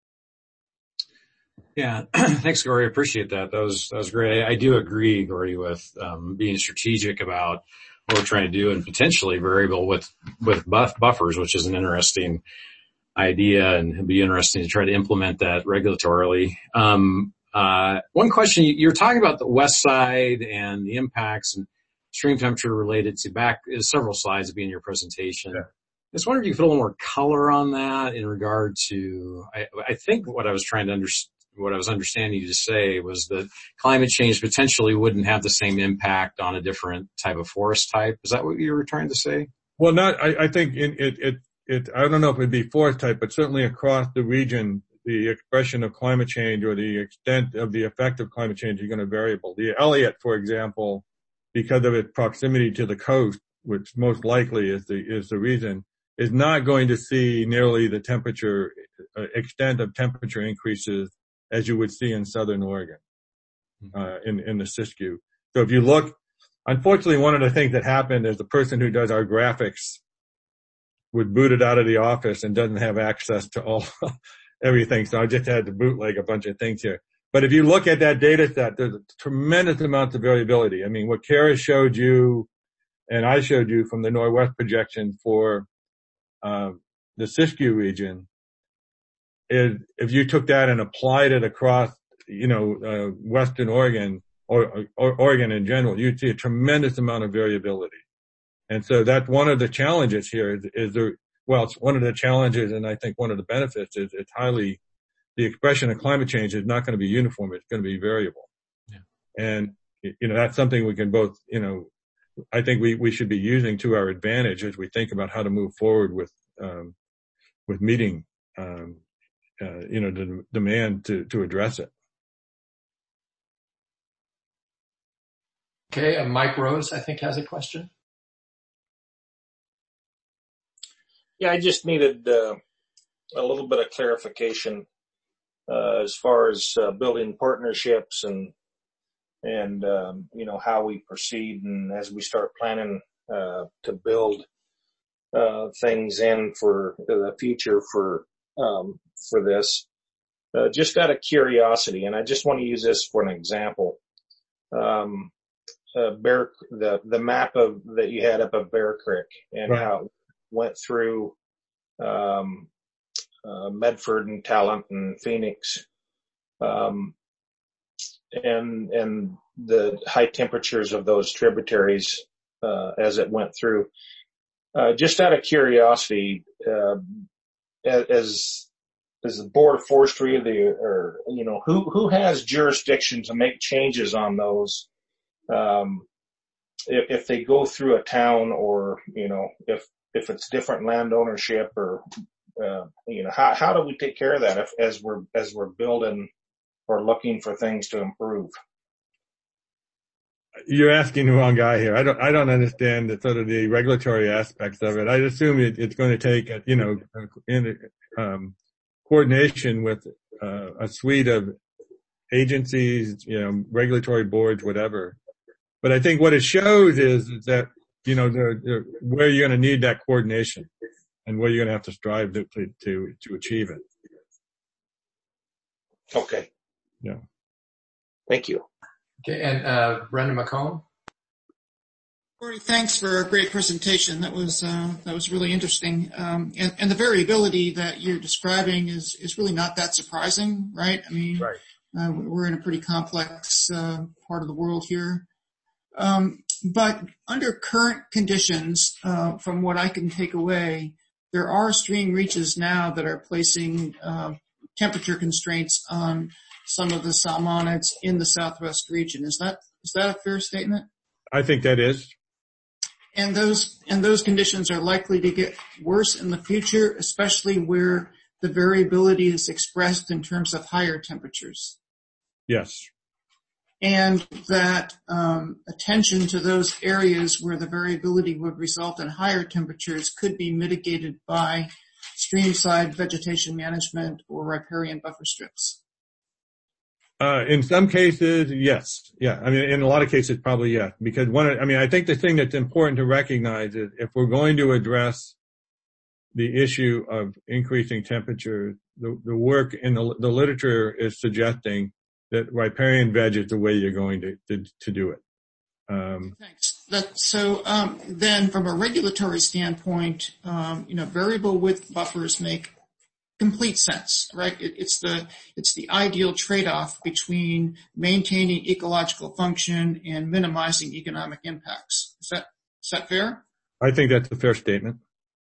Yeah, thanks, Gordy. I appreciate that. That was that was great. I, I do agree, Gordy, with um, being strategic about what we're trying to do, and potentially variable with with buff, buffers, which is an interesting idea, and it'd be interesting to try to implement that regulatorily. Um, uh, one question: you're talking about the west side and the impacts and stream temperature related to back is several slides of being your presentation. Yeah. I just wondered if you could put a little more color on that in regard to. I, I think what I was trying to understand. What I was understanding you to say was that climate change potentially wouldn't have the same impact on a different type of forest type. Is that what you were trying to say? Well, not, I, I think it, it, it, it, I don't know if it'd be forest type, but certainly across the region, the expression of climate change or the extent of the effect of climate change is going to variable. The Elliott, for example, because of its proximity to the coast, which most likely is the, is the reason, is not going to see nearly the temperature, uh, extent of temperature increases as you would see in southern Oregon, uh, in, in the Siskiyou. So if you look, unfortunately, one of the things that happened is the person who does our graphics was booted out of the office and doesn't have access to all, everything. So I just had to bootleg a bunch of things here. But if you look at that data set, there's a tremendous amount of variability. I mean, what Kara showed you and I showed you from the Northwest projection for, uh, the Siskiyou region, is if you took that and applied it across, you know, uh, Western Oregon or, or Oregon in general, you'd see a tremendous amount of variability. And so that's one of the challenges here is, is there, well, it's one of the challenges, and I think one of the benefits is it's highly, the expression of climate change is not going to be uniform. It's going to be variable. Yeah. And, you know, that's something we can both, you know, I think we, we should be using to our advantage as we think about how to move forward with, um, with meeting, um, Uh, you know, the demand to, to address it. Okay, uh, Mike Rose, I think, has a question. Yeah, I just needed uh, a little bit of clarification uh, as far as uh, building partnerships and and um, you know how we proceed, and as we start planning uh, to build uh, things in for the future for. Um, for this, uh, just out of curiosity, and I just want to use this for an example. Um, uh, Bear, the the map of that you had up of Bear Creek and right. how it went through um, uh, Medford and Talent and Phoenix, um, and and the high temperatures of those tributaries uh, as it went through. Uh, just out of curiosity. Uh, As, as the Board of Forestry or the, or, you know, who, who has jurisdiction to make changes on those, um, if, if they go through a town or, you know, if, if it's different land ownership or, uh, you know, how, how do we take care of that if, as we're, as we're building or looking for things to improve? You're asking the wrong guy here. I don't, I don't understand the sort of the regulatory aspects of it. I assume it, it's going to take, you know, in, um, coordination with, uh, a suite of agencies, you know, regulatory boards, whatever. But I think what it shows is, is that, you know, the, the, where you're going to need that coordination and where you're going to have to strive to, to, to achieve it. Okay. Yeah. Thank you. Okay, and uh, Brenda McComb. Corey, thanks for a great presentation. That was uh, that was really interesting. Um, and, and the variability that you're describing is is really not that surprising, right? I mean, right. Uh, we're in a pretty complex uh, part of the world here. Um, but under current conditions, uh, from what I can take away, there are stream reaches now that are placing uh, temperature constraints on some of the salmonids in the southwest region. Is that is that a fair statement? I think that is. And those and those conditions are likely to get worse in the future, especially where the variability is expressed in terms of higher temperatures. Yes. And that um, attention to those areas where the variability would result in higher temperatures could be mitigated by streamside vegetation management or riparian buffer strips. Uh, in some cases, yes. Yeah. I mean, in a lot of cases, probably yes. Because one, I mean, I think the thing that's important to recognize is if we're going to address the issue of increasing temperature, the, the work in the, the literature is suggesting that riparian veg is the way you're going to, to, to do it. Um, Thanks. That, so um, then from a regulatory standpoint, um, you know, variable width buffers make complete sense, right? It, it's the it's the ideal trade-off between maintaining ecological function and minimizing economic impacts. Is that is that fair? I think that's a fair statement.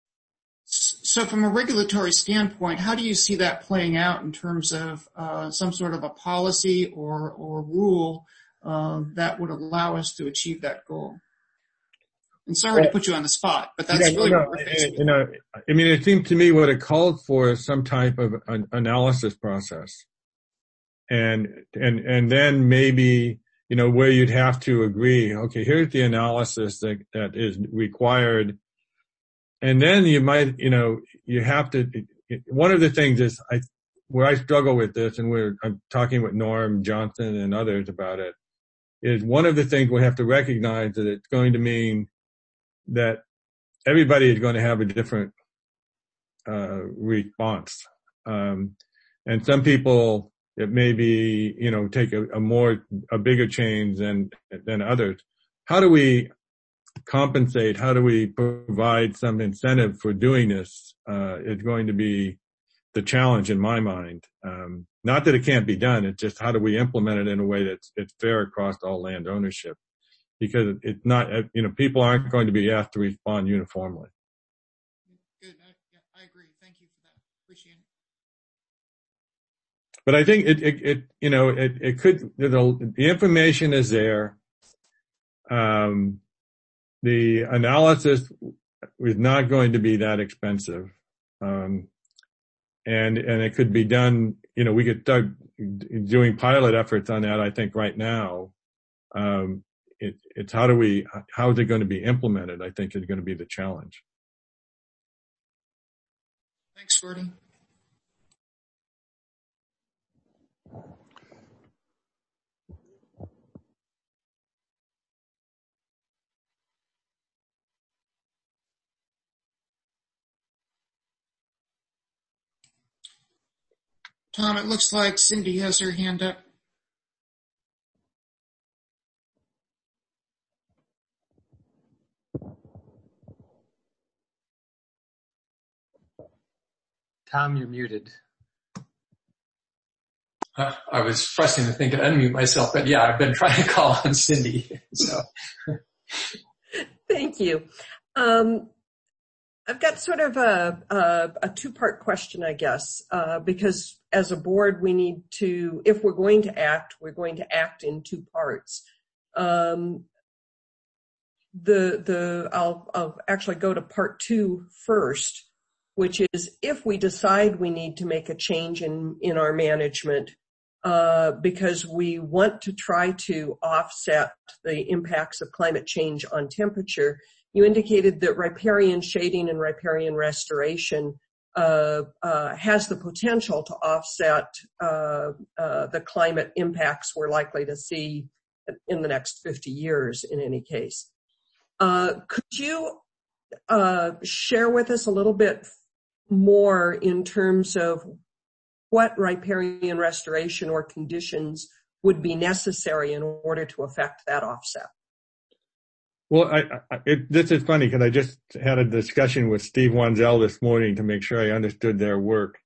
So from a regulatory standpoint, how do you see that playing out in terms of uh, some sort of a policy or, or rule uh, that would allow us to achieve that goal? And sorry well, to put you on the spot, but that's yeah, really no, what we're facing. You know, I mean, it seems to me what it called for is some type of an analysis process. And, and, and then maybe, you know, where you'd have to agree, okay, here's the analysis that, that is required. And then you might, you know, you have to, one of the things is I, where I struggle with this, and we're, I'm talking with Norm Johnson and others about it, is one of the things we have to recognize that it's going to mean that everybody is going to have a different, uh, response. Um, and some people, it may be, you know, take a, a more, a bigger change than, than others. How do we compensate? How do we provide some incentive for doing this? Uh, it's going to be the challenge in my mind. Um, not that it can't be done. It's just how do we implement it in a way that's it's fair across all land ownership? Because it's not, you know, people aren't going to be asked to respond uniformly. Good. I, yeah, I agree. Thank you for that. Appreciate it. But I think it, it, it you know, it, it could, the, the information is there. Um, The analysis is not going to be that expensive. Um, and, and it could be done, you know, we could start doing pilot efforts on that, I think, right now. Um, it, it's how do we, how is it going to be implemented, I think is going to be the challenge. Thanks, Gordy. Tom, it looks like Cindy has her hand up. Tom, you're muted. Uh, I was pressing the thing to unmute myself, but yeah, I've been trying to call on Cindy. So, thank you. Um, I've got sort of a, a, a two-part question, I guess, uh, because as a board, we need to, if we're going to act, we're going to act in two parts. Um, the, the, I'll, I'll actually go to part two first, which is if we decide we need to make a change in, in our management, uh, because we want to try to offset the impacts of climate change on temperature. You indicated that riparian shading and riparian restoration uh, uh, has the potential to offset uh, uh, the climate impacts we're likely to see in the next fifty years in any case. Uh, could you uh, share with us a little bit more in terms of what riparian restoration or conditions would be necessary in order to affect that offset? Well, I, I, it, this is funny because I just had a discussion with Steve Wanzel this morning to make sure I understood their work.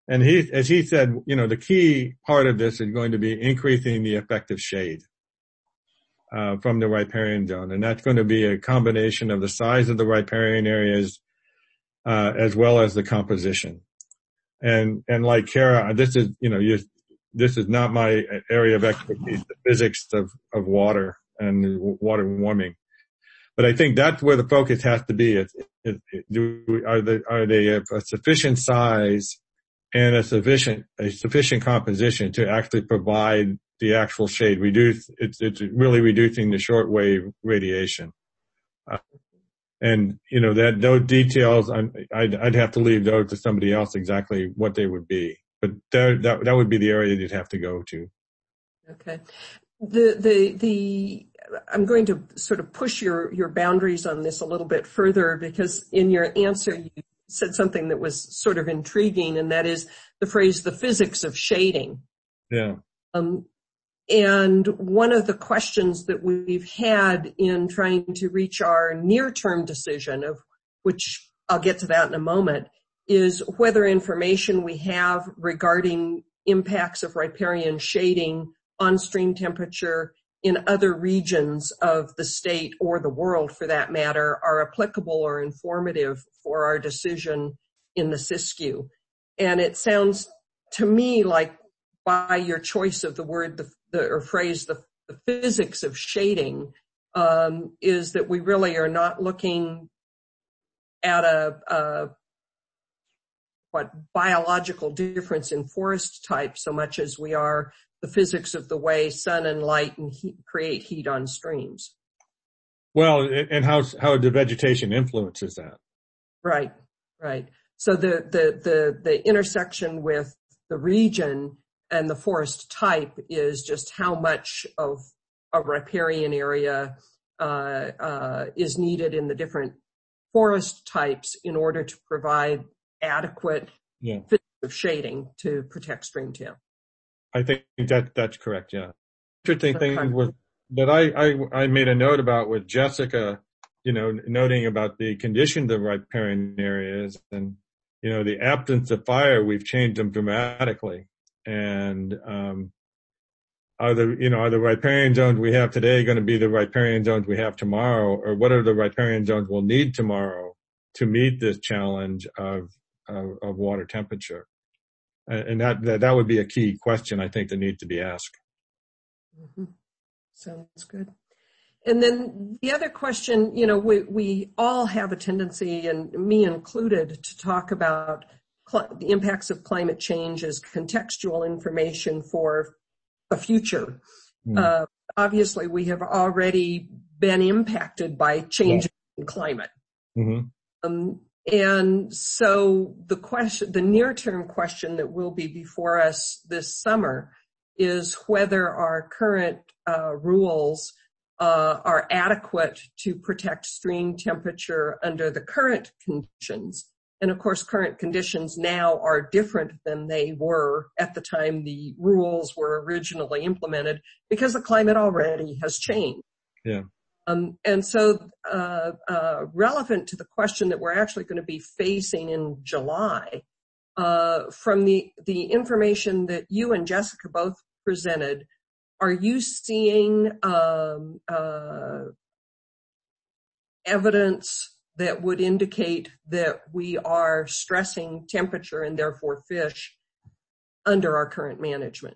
And he, as he said, you know, the key part of this is going to be increasing the effective shade uh, from the riparian zone. And that's going to be a combination of the size of the riparian areas uh, as well as the composition. And, and like Kara, this is, you know, you, this is not my area of expertise, the physics of, of water and water warming. But I think that's where the focus has to be. Is, is, do, are they, are they a, a sufficient size and a sufficient, a sufficient composition to actually provide the actual shade? Reduce, it's, it's really reducing the shortwave radiation. Uh, and, you know, that, those details, I'm, I'd, I'd have to leave those to somebody else exactly what they would be. But that, that, that would be the area you'd have to go to. Okay. The, the, the, I'm going to sort of push your, your boundaries on this a little bit further, because in your answer, you said something that was sort of intriguing, and that is the phrase, the physics of shading. Yeah. Um, and one of the questions that we've had in trying to reach our near-term decision, of which I'll get to that in a moment, is whether information we have regarding impacts of riparian shading on stream temperature in other regions of the state, or the world for that matter, are applicable or informative for our decision in the Siskiyou. And it sounds to me like, by your choice of the word, the, the or phrase, the, the physics of shading, um, is that we really are not looking at a, a what biological difference in forest type so much as we are the physics of the way sun and light and heat create heat on streams. Well, and how how the vegetation influences that. Right, right. So the the the the intersection with the region and the forest type is just how much of a riparian area uh, uh, is needed in the different forest types in order to provide adequate yeah. physics of shading to protect stream tail. I think that that's correct. Yeah. Interesting thing was that I, I, I made a note about with Jessica, you know, noting about the conditions of riparian areas, and, you know, the absence of fire, we've changed them dramatically. And, um, are the, you know, are the riparian zones we have today going to be the riparian zones we have tomorrow, or what are the riparian zones we'll need tomorrow to meet this challenge of, of, of water temperature? And that, that, that would be a key question, I think, that needs to be asked. Mm-hmm. Sounds good. And then the other question, you know, we, we all have a tendency, and me included, to talk about cl- the impacts of climate change as contextual information for the future. Mm. Uh, obviously, we have already been impacted by changes yeah. in climate. Mm-hmm. Um, And so the question, the near-term question that will be before us this summer is whether our current uh, rules uh, are adequate to protect stream temperature under the current conditions. And of course, current conditions now are different than they were at the time the rules were originally implemented, because the climate already has changed. Yeah. Um, and so, uh, uh, relevant to the question that we're actually going to be facing in July, uh, from the, the information that you and Jessica both presented, are you seeing, um, uh, evidence that would indicate that we are stressing temperature and therefore fish under our current management?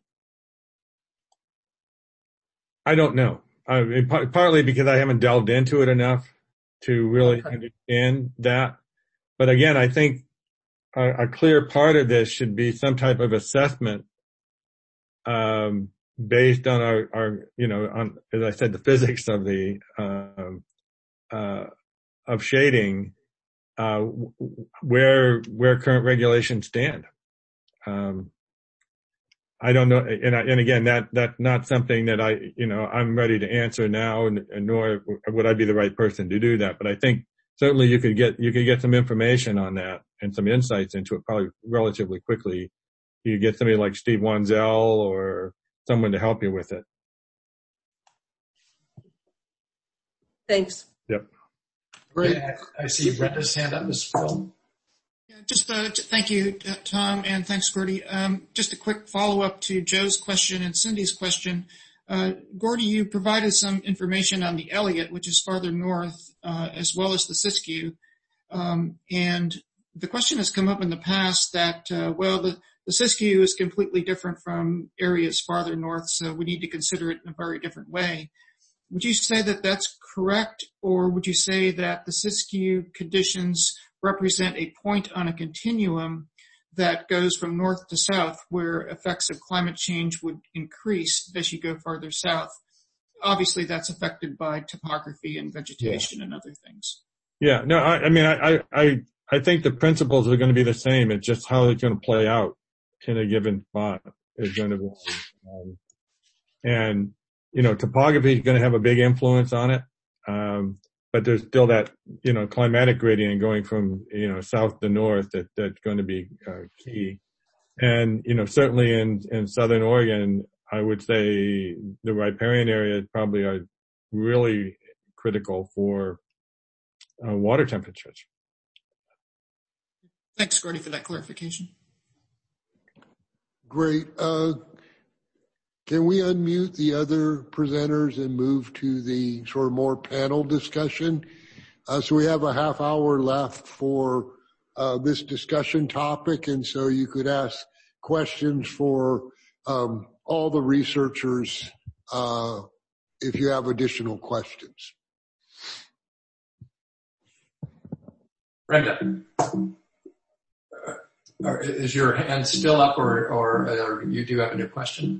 I don't know. Uh, partly because I haven't delved into it enough to really okay. understand that. But again, I think a, a clear part of this should be some type of assessment, um, based on our, our, you know, on, as I said, the physics of the, um, uh, of shading, uh, where, where current regulations stand. Um, I don't know, and, I, and again, that that's not something that I, you know, I'm ready to answer now, and, and nor would I be the right person to do that. But I think certainly you could get you could get some information on that and some insights into it probably relatively quickly. You get somebody like Steve Wanzel or someone to help you with it. Thanks. Yep. Great. I see Brenda's hand up, Miz Phil. Yeah, just uh, thank you, uh, Tom, and thanks, Gordy. Um, just a quick follow-up to Joe's question and Cindy's question. Uh, Gordy, you provided some information on the Elliott, which is farther north, uh, as well as the Siskiyou. Um, and the question has come up in the past that, uh, well, the, the Siskiyou is completely different from areas farther north, so we need to consider it in a very different way. Would you say that that's correct, or would you say that the Siskiyou conditions represent a point on a continuum that goes from north to south, where effects of climate change would increase as you go farther south? Obviously, that's affected by topography and vegetation yeah. and other things. Yeah, no, I, I mean, I, I, I think the principles are going to be the same. It's just how it's going to play out in a given spot is going to be, um, and, you know, topography is going to have a big influence on it. Um, but there's still that, you know, climatic gradient going from, you know, south to north that, that's going to be uh, key. And, you know, certainly in, in Southern Oregon, I would say the riparian areas probably are really critical for uh, water temperatures. Thanks, Gordy, for that clarification. Great. Uh, Can we unmute the other presenters and move to the sort of more panel discussion? Uh, so we have a half hour left for uh, this discussion topic, and so you could ask questions for um, all the researchers uh, if you have additional questions. Brenda, uh, is your hand still up, or, or, or you do have a new question?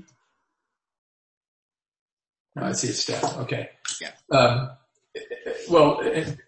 No, I see it's down. Okay. Yeah. Um, well, it,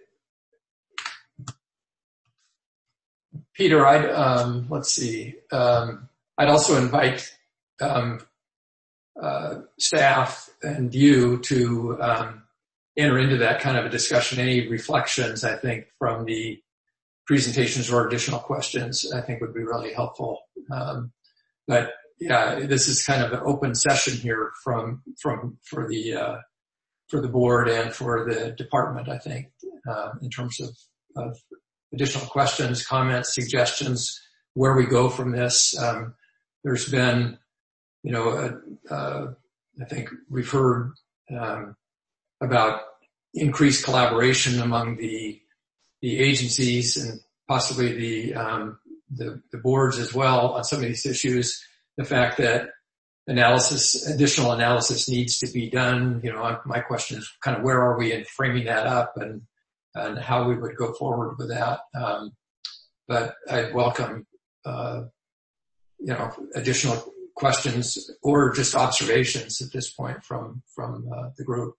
Peter, I'd, um, let's see, um, I'd also invite, um, uh, staff and you to, um, enter into that kind of a discussion. Any reflections, I think, from the presentations or additional questions, I think would be really helpful. Um, but yeah, this is kind of an open session here from, from, for the, uh, for the board and for the department, I think, uh, in terms of, of additional questions, comments, suggestions, where we go from this. Um, there's been, you know, uh, uh, I think we've heard, um, about increased collaboration among the, the agencies and possibly the, um, the, the boards as well on some of these issues. The fact that analysis, additional analysis needs to be done. You know, my question is kind of where are we in framing that up and, and how we would go forward with that. Um, but I welcome, uh, you know, additional questions or just observations at this point from, from, uh, the group.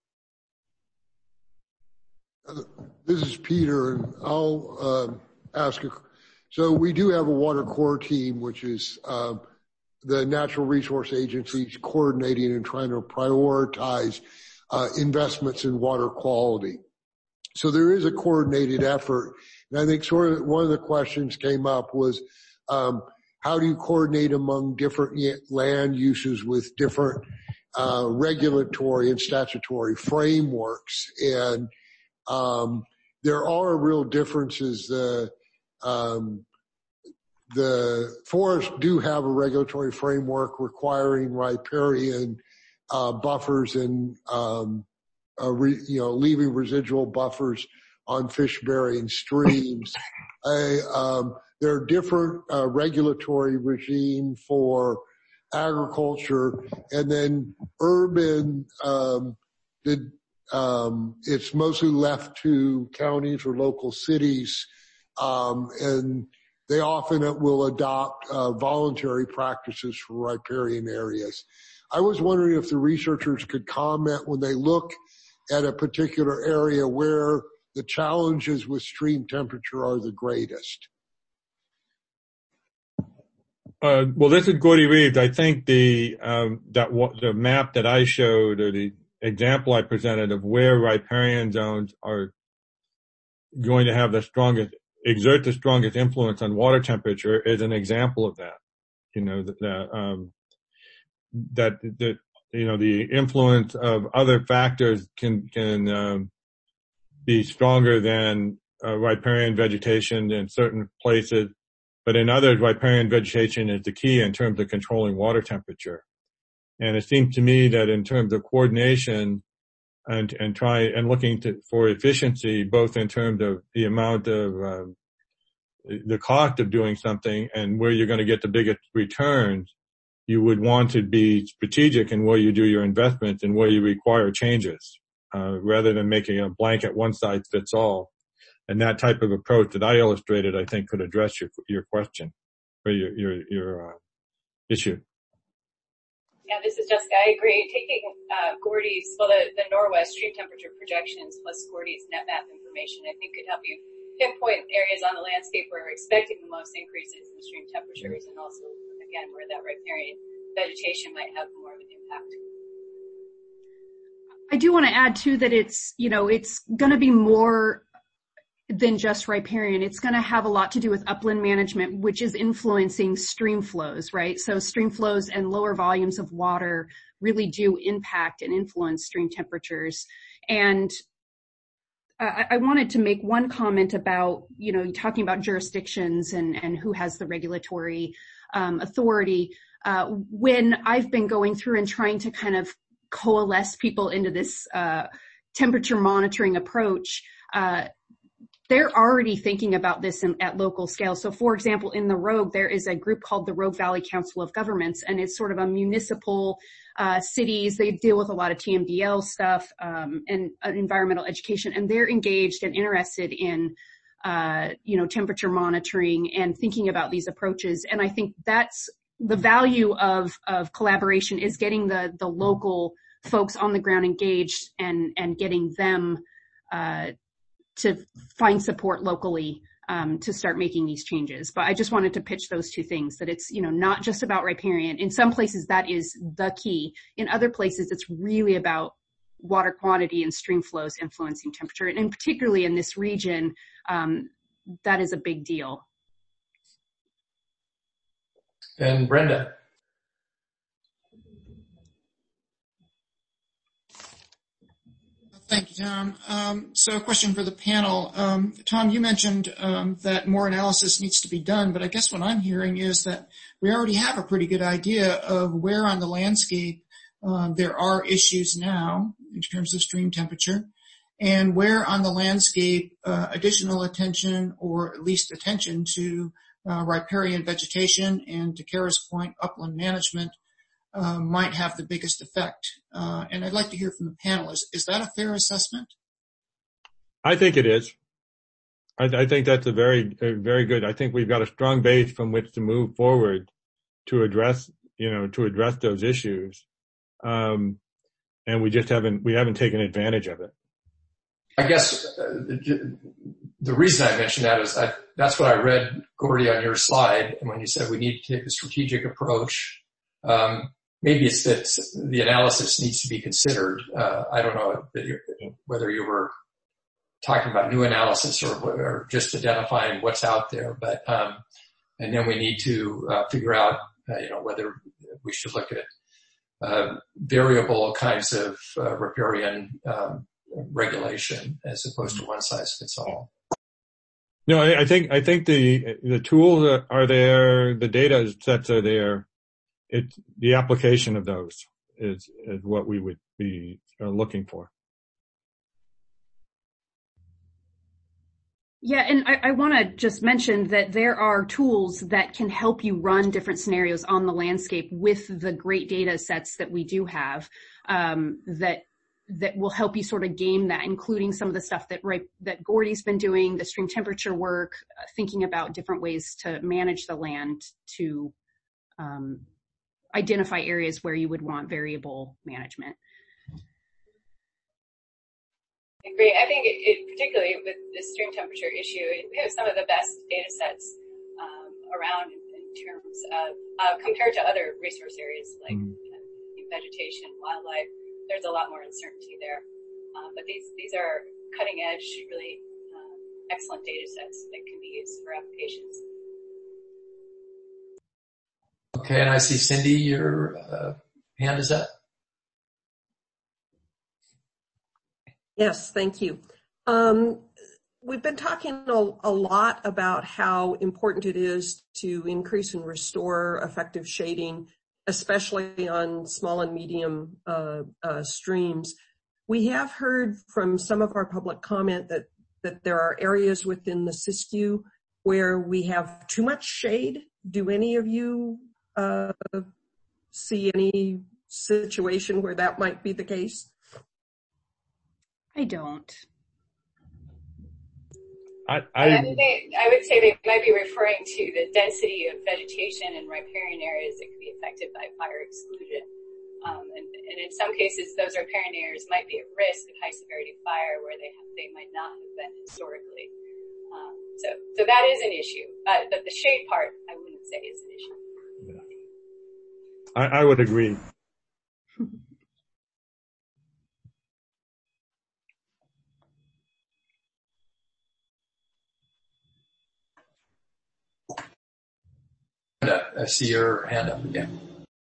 Uh, this is Peter, and I'll, uh, ask a, so we do have a water core team, which is, uh, the natural resource agencies coordinating and trying to prioritize uh, investments in water quality. So there is a coordinated effort. And I think sort of one of the questions came up was, um, how do you coordinate among different land uses with different uh, regulatory and statutory frameworks? And um, there are real differences. The um, The forests do have a regulatory framework requiring riparian uh, buffers and, um, uh, re, you know, leaving residual buffers on fish-bearing streams. I, um, there are different uh, regulatory regime for agriculture, and then urban, um, the, um, it's mostly left to counties or local cities, um, and they often will adopt uh, voluntary practices for riparian areas. I was wondering if the researchers could comment when they look at a particular area where the challenges with stream temperature are the greatest. Uh, well, this is Gordy Reeves. I think the um, that the map that I showed, or the example I presented of where riparian zones are going to have the strongest exert the strongest influence on water temperature is an example of that. You know, that, um, that, that, you know, the influence of other factors can, can, um, be stronger than uh, riparian vegetation in certain places But in others, riparian vegetation is the key in terms of controlling water temperature. And it seems to me that in terms of coordination and, and try and looking to, for efficiency, both in terms of the amount of, um, the cost of doing something and where you're going to get the biggest returns, you would want to be strategic in where you do your investments and where you require changes, uh, rather than making a blanket one size fits all. And that type of approach that I illustrated, I think, could address your your question or your your your uh, issue. Yeah, this is Jessica. I agree. Taking uh, Gordy's, well, the, the Norwest stream temperature projections plus Gordy's NetMap information, I think could help you pinpoint areas on the landscape where we're expecting the most increases in stream temperatures, and also, again, where that riparian vegetation might have more of an impact. I do want to add too that it's, you know, it's going to be more than just riparian. It's going to have a lot to do with upland management, which is influencing stream flows, right? So stream flows and lower volumes of water really do impact and influence stream temperatures. And uh, I wanted to make one comment about, you know, talking about jurisdictions and, and who has the regulatory um, authority. Uh, when I've been going through and trying to kind of coalesce people into this uh, temperature monitoring approach, uh, they're already thinking about this in, at local scale. So, for example, in the Rogue, there is a group called the Rogue Valley Council of Governments, and it's sort of a municipal uh, cities. They deal with a lot of T M D L stuff um, and uh, environmental education, and they're engaged and interested in, uh, you know, temperature monitoring and thinking about these approaches. And I think that's the value of of collaboration, is getting the the local folks on the ground engaged and and getting them uh, to find support locally um, to start making these changes. But I just wanted to pitch those two things, that it's, you know, not just about riparian. In some places that is the key. In other places it's really about water quantity and stream flows influencing temperature. And particularly in this region, um, that is a big deal. And Brenda. Thank you, Tom. Um, so a question for the panel. Um, Tom, you mentioned um, that more analysis needs to be done, but I guess what I'm hearing is that we already have a pretty good idea of where on the landscape uh, there are issues now in terms of stream temperature, and where on the landscape uh, additional attention, or at least attention to uh, riparian vegetation and, to Kara's point, upland management Uh, might have the biggest effect. Uh, and I'd like to hear from the panel. Is, is that a fair assessment? I think it is. I, I think that's a very, a very good. I think we've got a strong base from which to move forward to address, you know, to address those issues. Um, and we just haven't, we haven't taken advantage of it. I guess uh, the, the reason I mentioned that is I, that's what I read, Gordy, on your slide. And when you said we need to take a strategic approach, um, maybe it's that the analysis needs to be considered. Uh, I don't know that you're, whether you were talking about new analysis or, or just identifying what's out there, but, um, and then we need to, uh, figure out, uh, you know, whether we should look at, uh, variable kinds of, uh, riparian, um, regulation as opposed to one size fits all. No, I, I think, I think the, the tools are there, the data sets are there. It, the application of those is, is what we would be uh, looking for. Yeah, and I, I want to just mention that there are tools that can help you run different scenarios on the landscape with the great data sets that we do have, um, that that will help you sort of game that, including some of the stuff that right, that Gordy's been doing, the stream temperature work, uh, thinking about different ways to manage the land to um, identify areas where you would want variable management. I agree. I think it, it, particularly with the stream temperature issue, we have some of the best data sets um, around in, in terms of, uh, compared to other resource areas like mm. you know, vegetation, wildlife. There's a lot more uncertainty there. Um, but these, these are cutting edge, really um, excellent data sets that can be used for applications. Okay, and I see Cindy, your uh, hand is up. Yes, thank you. Um, we've been talking a, a lot about how important it is to increase and restore effective shading, especially on small and medium uh, uh, streams. We have heard from some of our public comment that, that there are areas within the Siskiyou where we have too much shade. Do any of you uh, see any situation where that might be the case? I don't. I, I, I, they, I would say they might be referring to the density of vegetation in riparian areas that could be affected by fire exclusion. Um, and, and in some cases, those riparian areas might be at risk of high severity fire where they have, they might not have been historically. Um, so, so that is an issue. Uh, but the shade part, I wouldn't say is an issue. I, I would agree. I see your hand up again.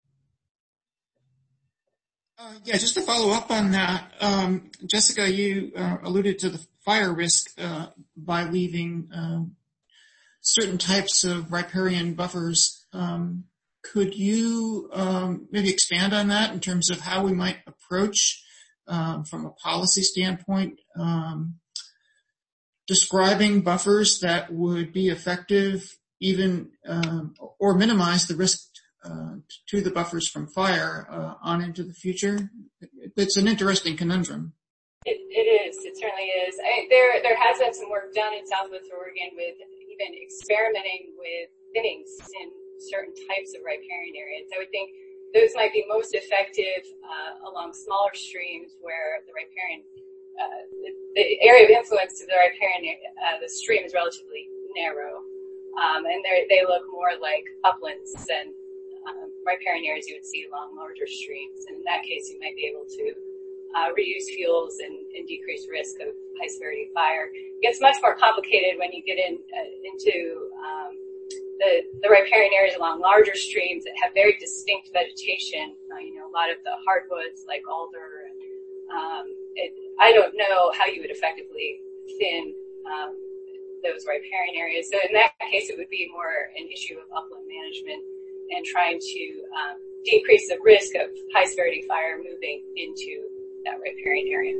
Uh, yeah, just to follow up on that, um, Jessica, you uh, alluded to the fire risk uh, by leaving um, certain types of riparian buffers. Um, could you um, maybe expand on that in terms of how we might approach, um, from a policy standpoint, um, describing buffers that would be effective even um, or minimize the risk uh, to the buffers from fire uh, on into the future? It's an interesting conundrum. It, it is. It certainly is. I, there, there has been some work done in Southwest Oregon with even experimenting with thinnings in certain types of riparian areas. I would think those might be most effective uh, along smaller streams where the riparian, uh, the, the area of influence of the riparian, uh, the stream is relatively narrow. Um, and they look more like uplands than um, riparian areas you would see along larger streams. And in that case, you might be able to uh, reuse fuels and, and decrease risk of high severity fire. It gets much more complicated when you get in uh, into um, the, the riparian areas along larger streams that have very distinct vegetation. Uh, you know, a lot of the hardwoods like alder. And, um, it, I don't know how you would effectively thin um, those riparian areas. So in that case, it would be more an issue of upland management and trying to um, decrease the risk of high severity fire moving into that riparian area.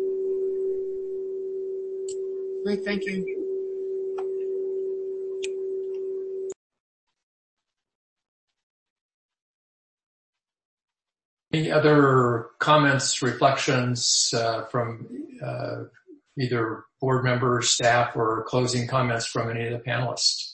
Great, thank you. Any other comments, reflections uh, from uh, either board members, staff, or closing comments from any of the panelists?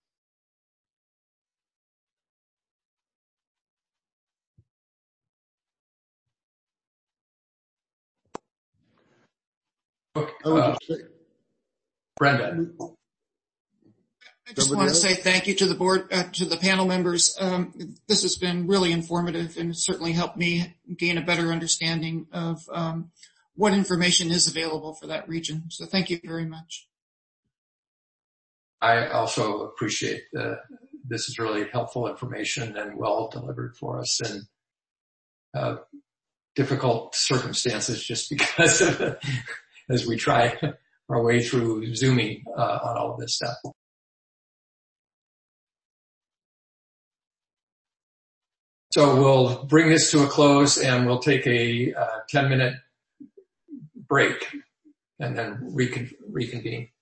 Uh, Brenda. I just want to say thank you to the board, uh, to the panel members. Um, this has been really informative and certainly helped me gain a better understanding of um, what information is available for that region. So thank you very much. I also appreciate uh, this is really helpful information and well delivered for us in uh, difficult circumstances just because of, as we try our way through Zooming uh, on all of this stuff. So we'll bring this to a close and we'll take a uh, ten minute break and then recon- reconvene.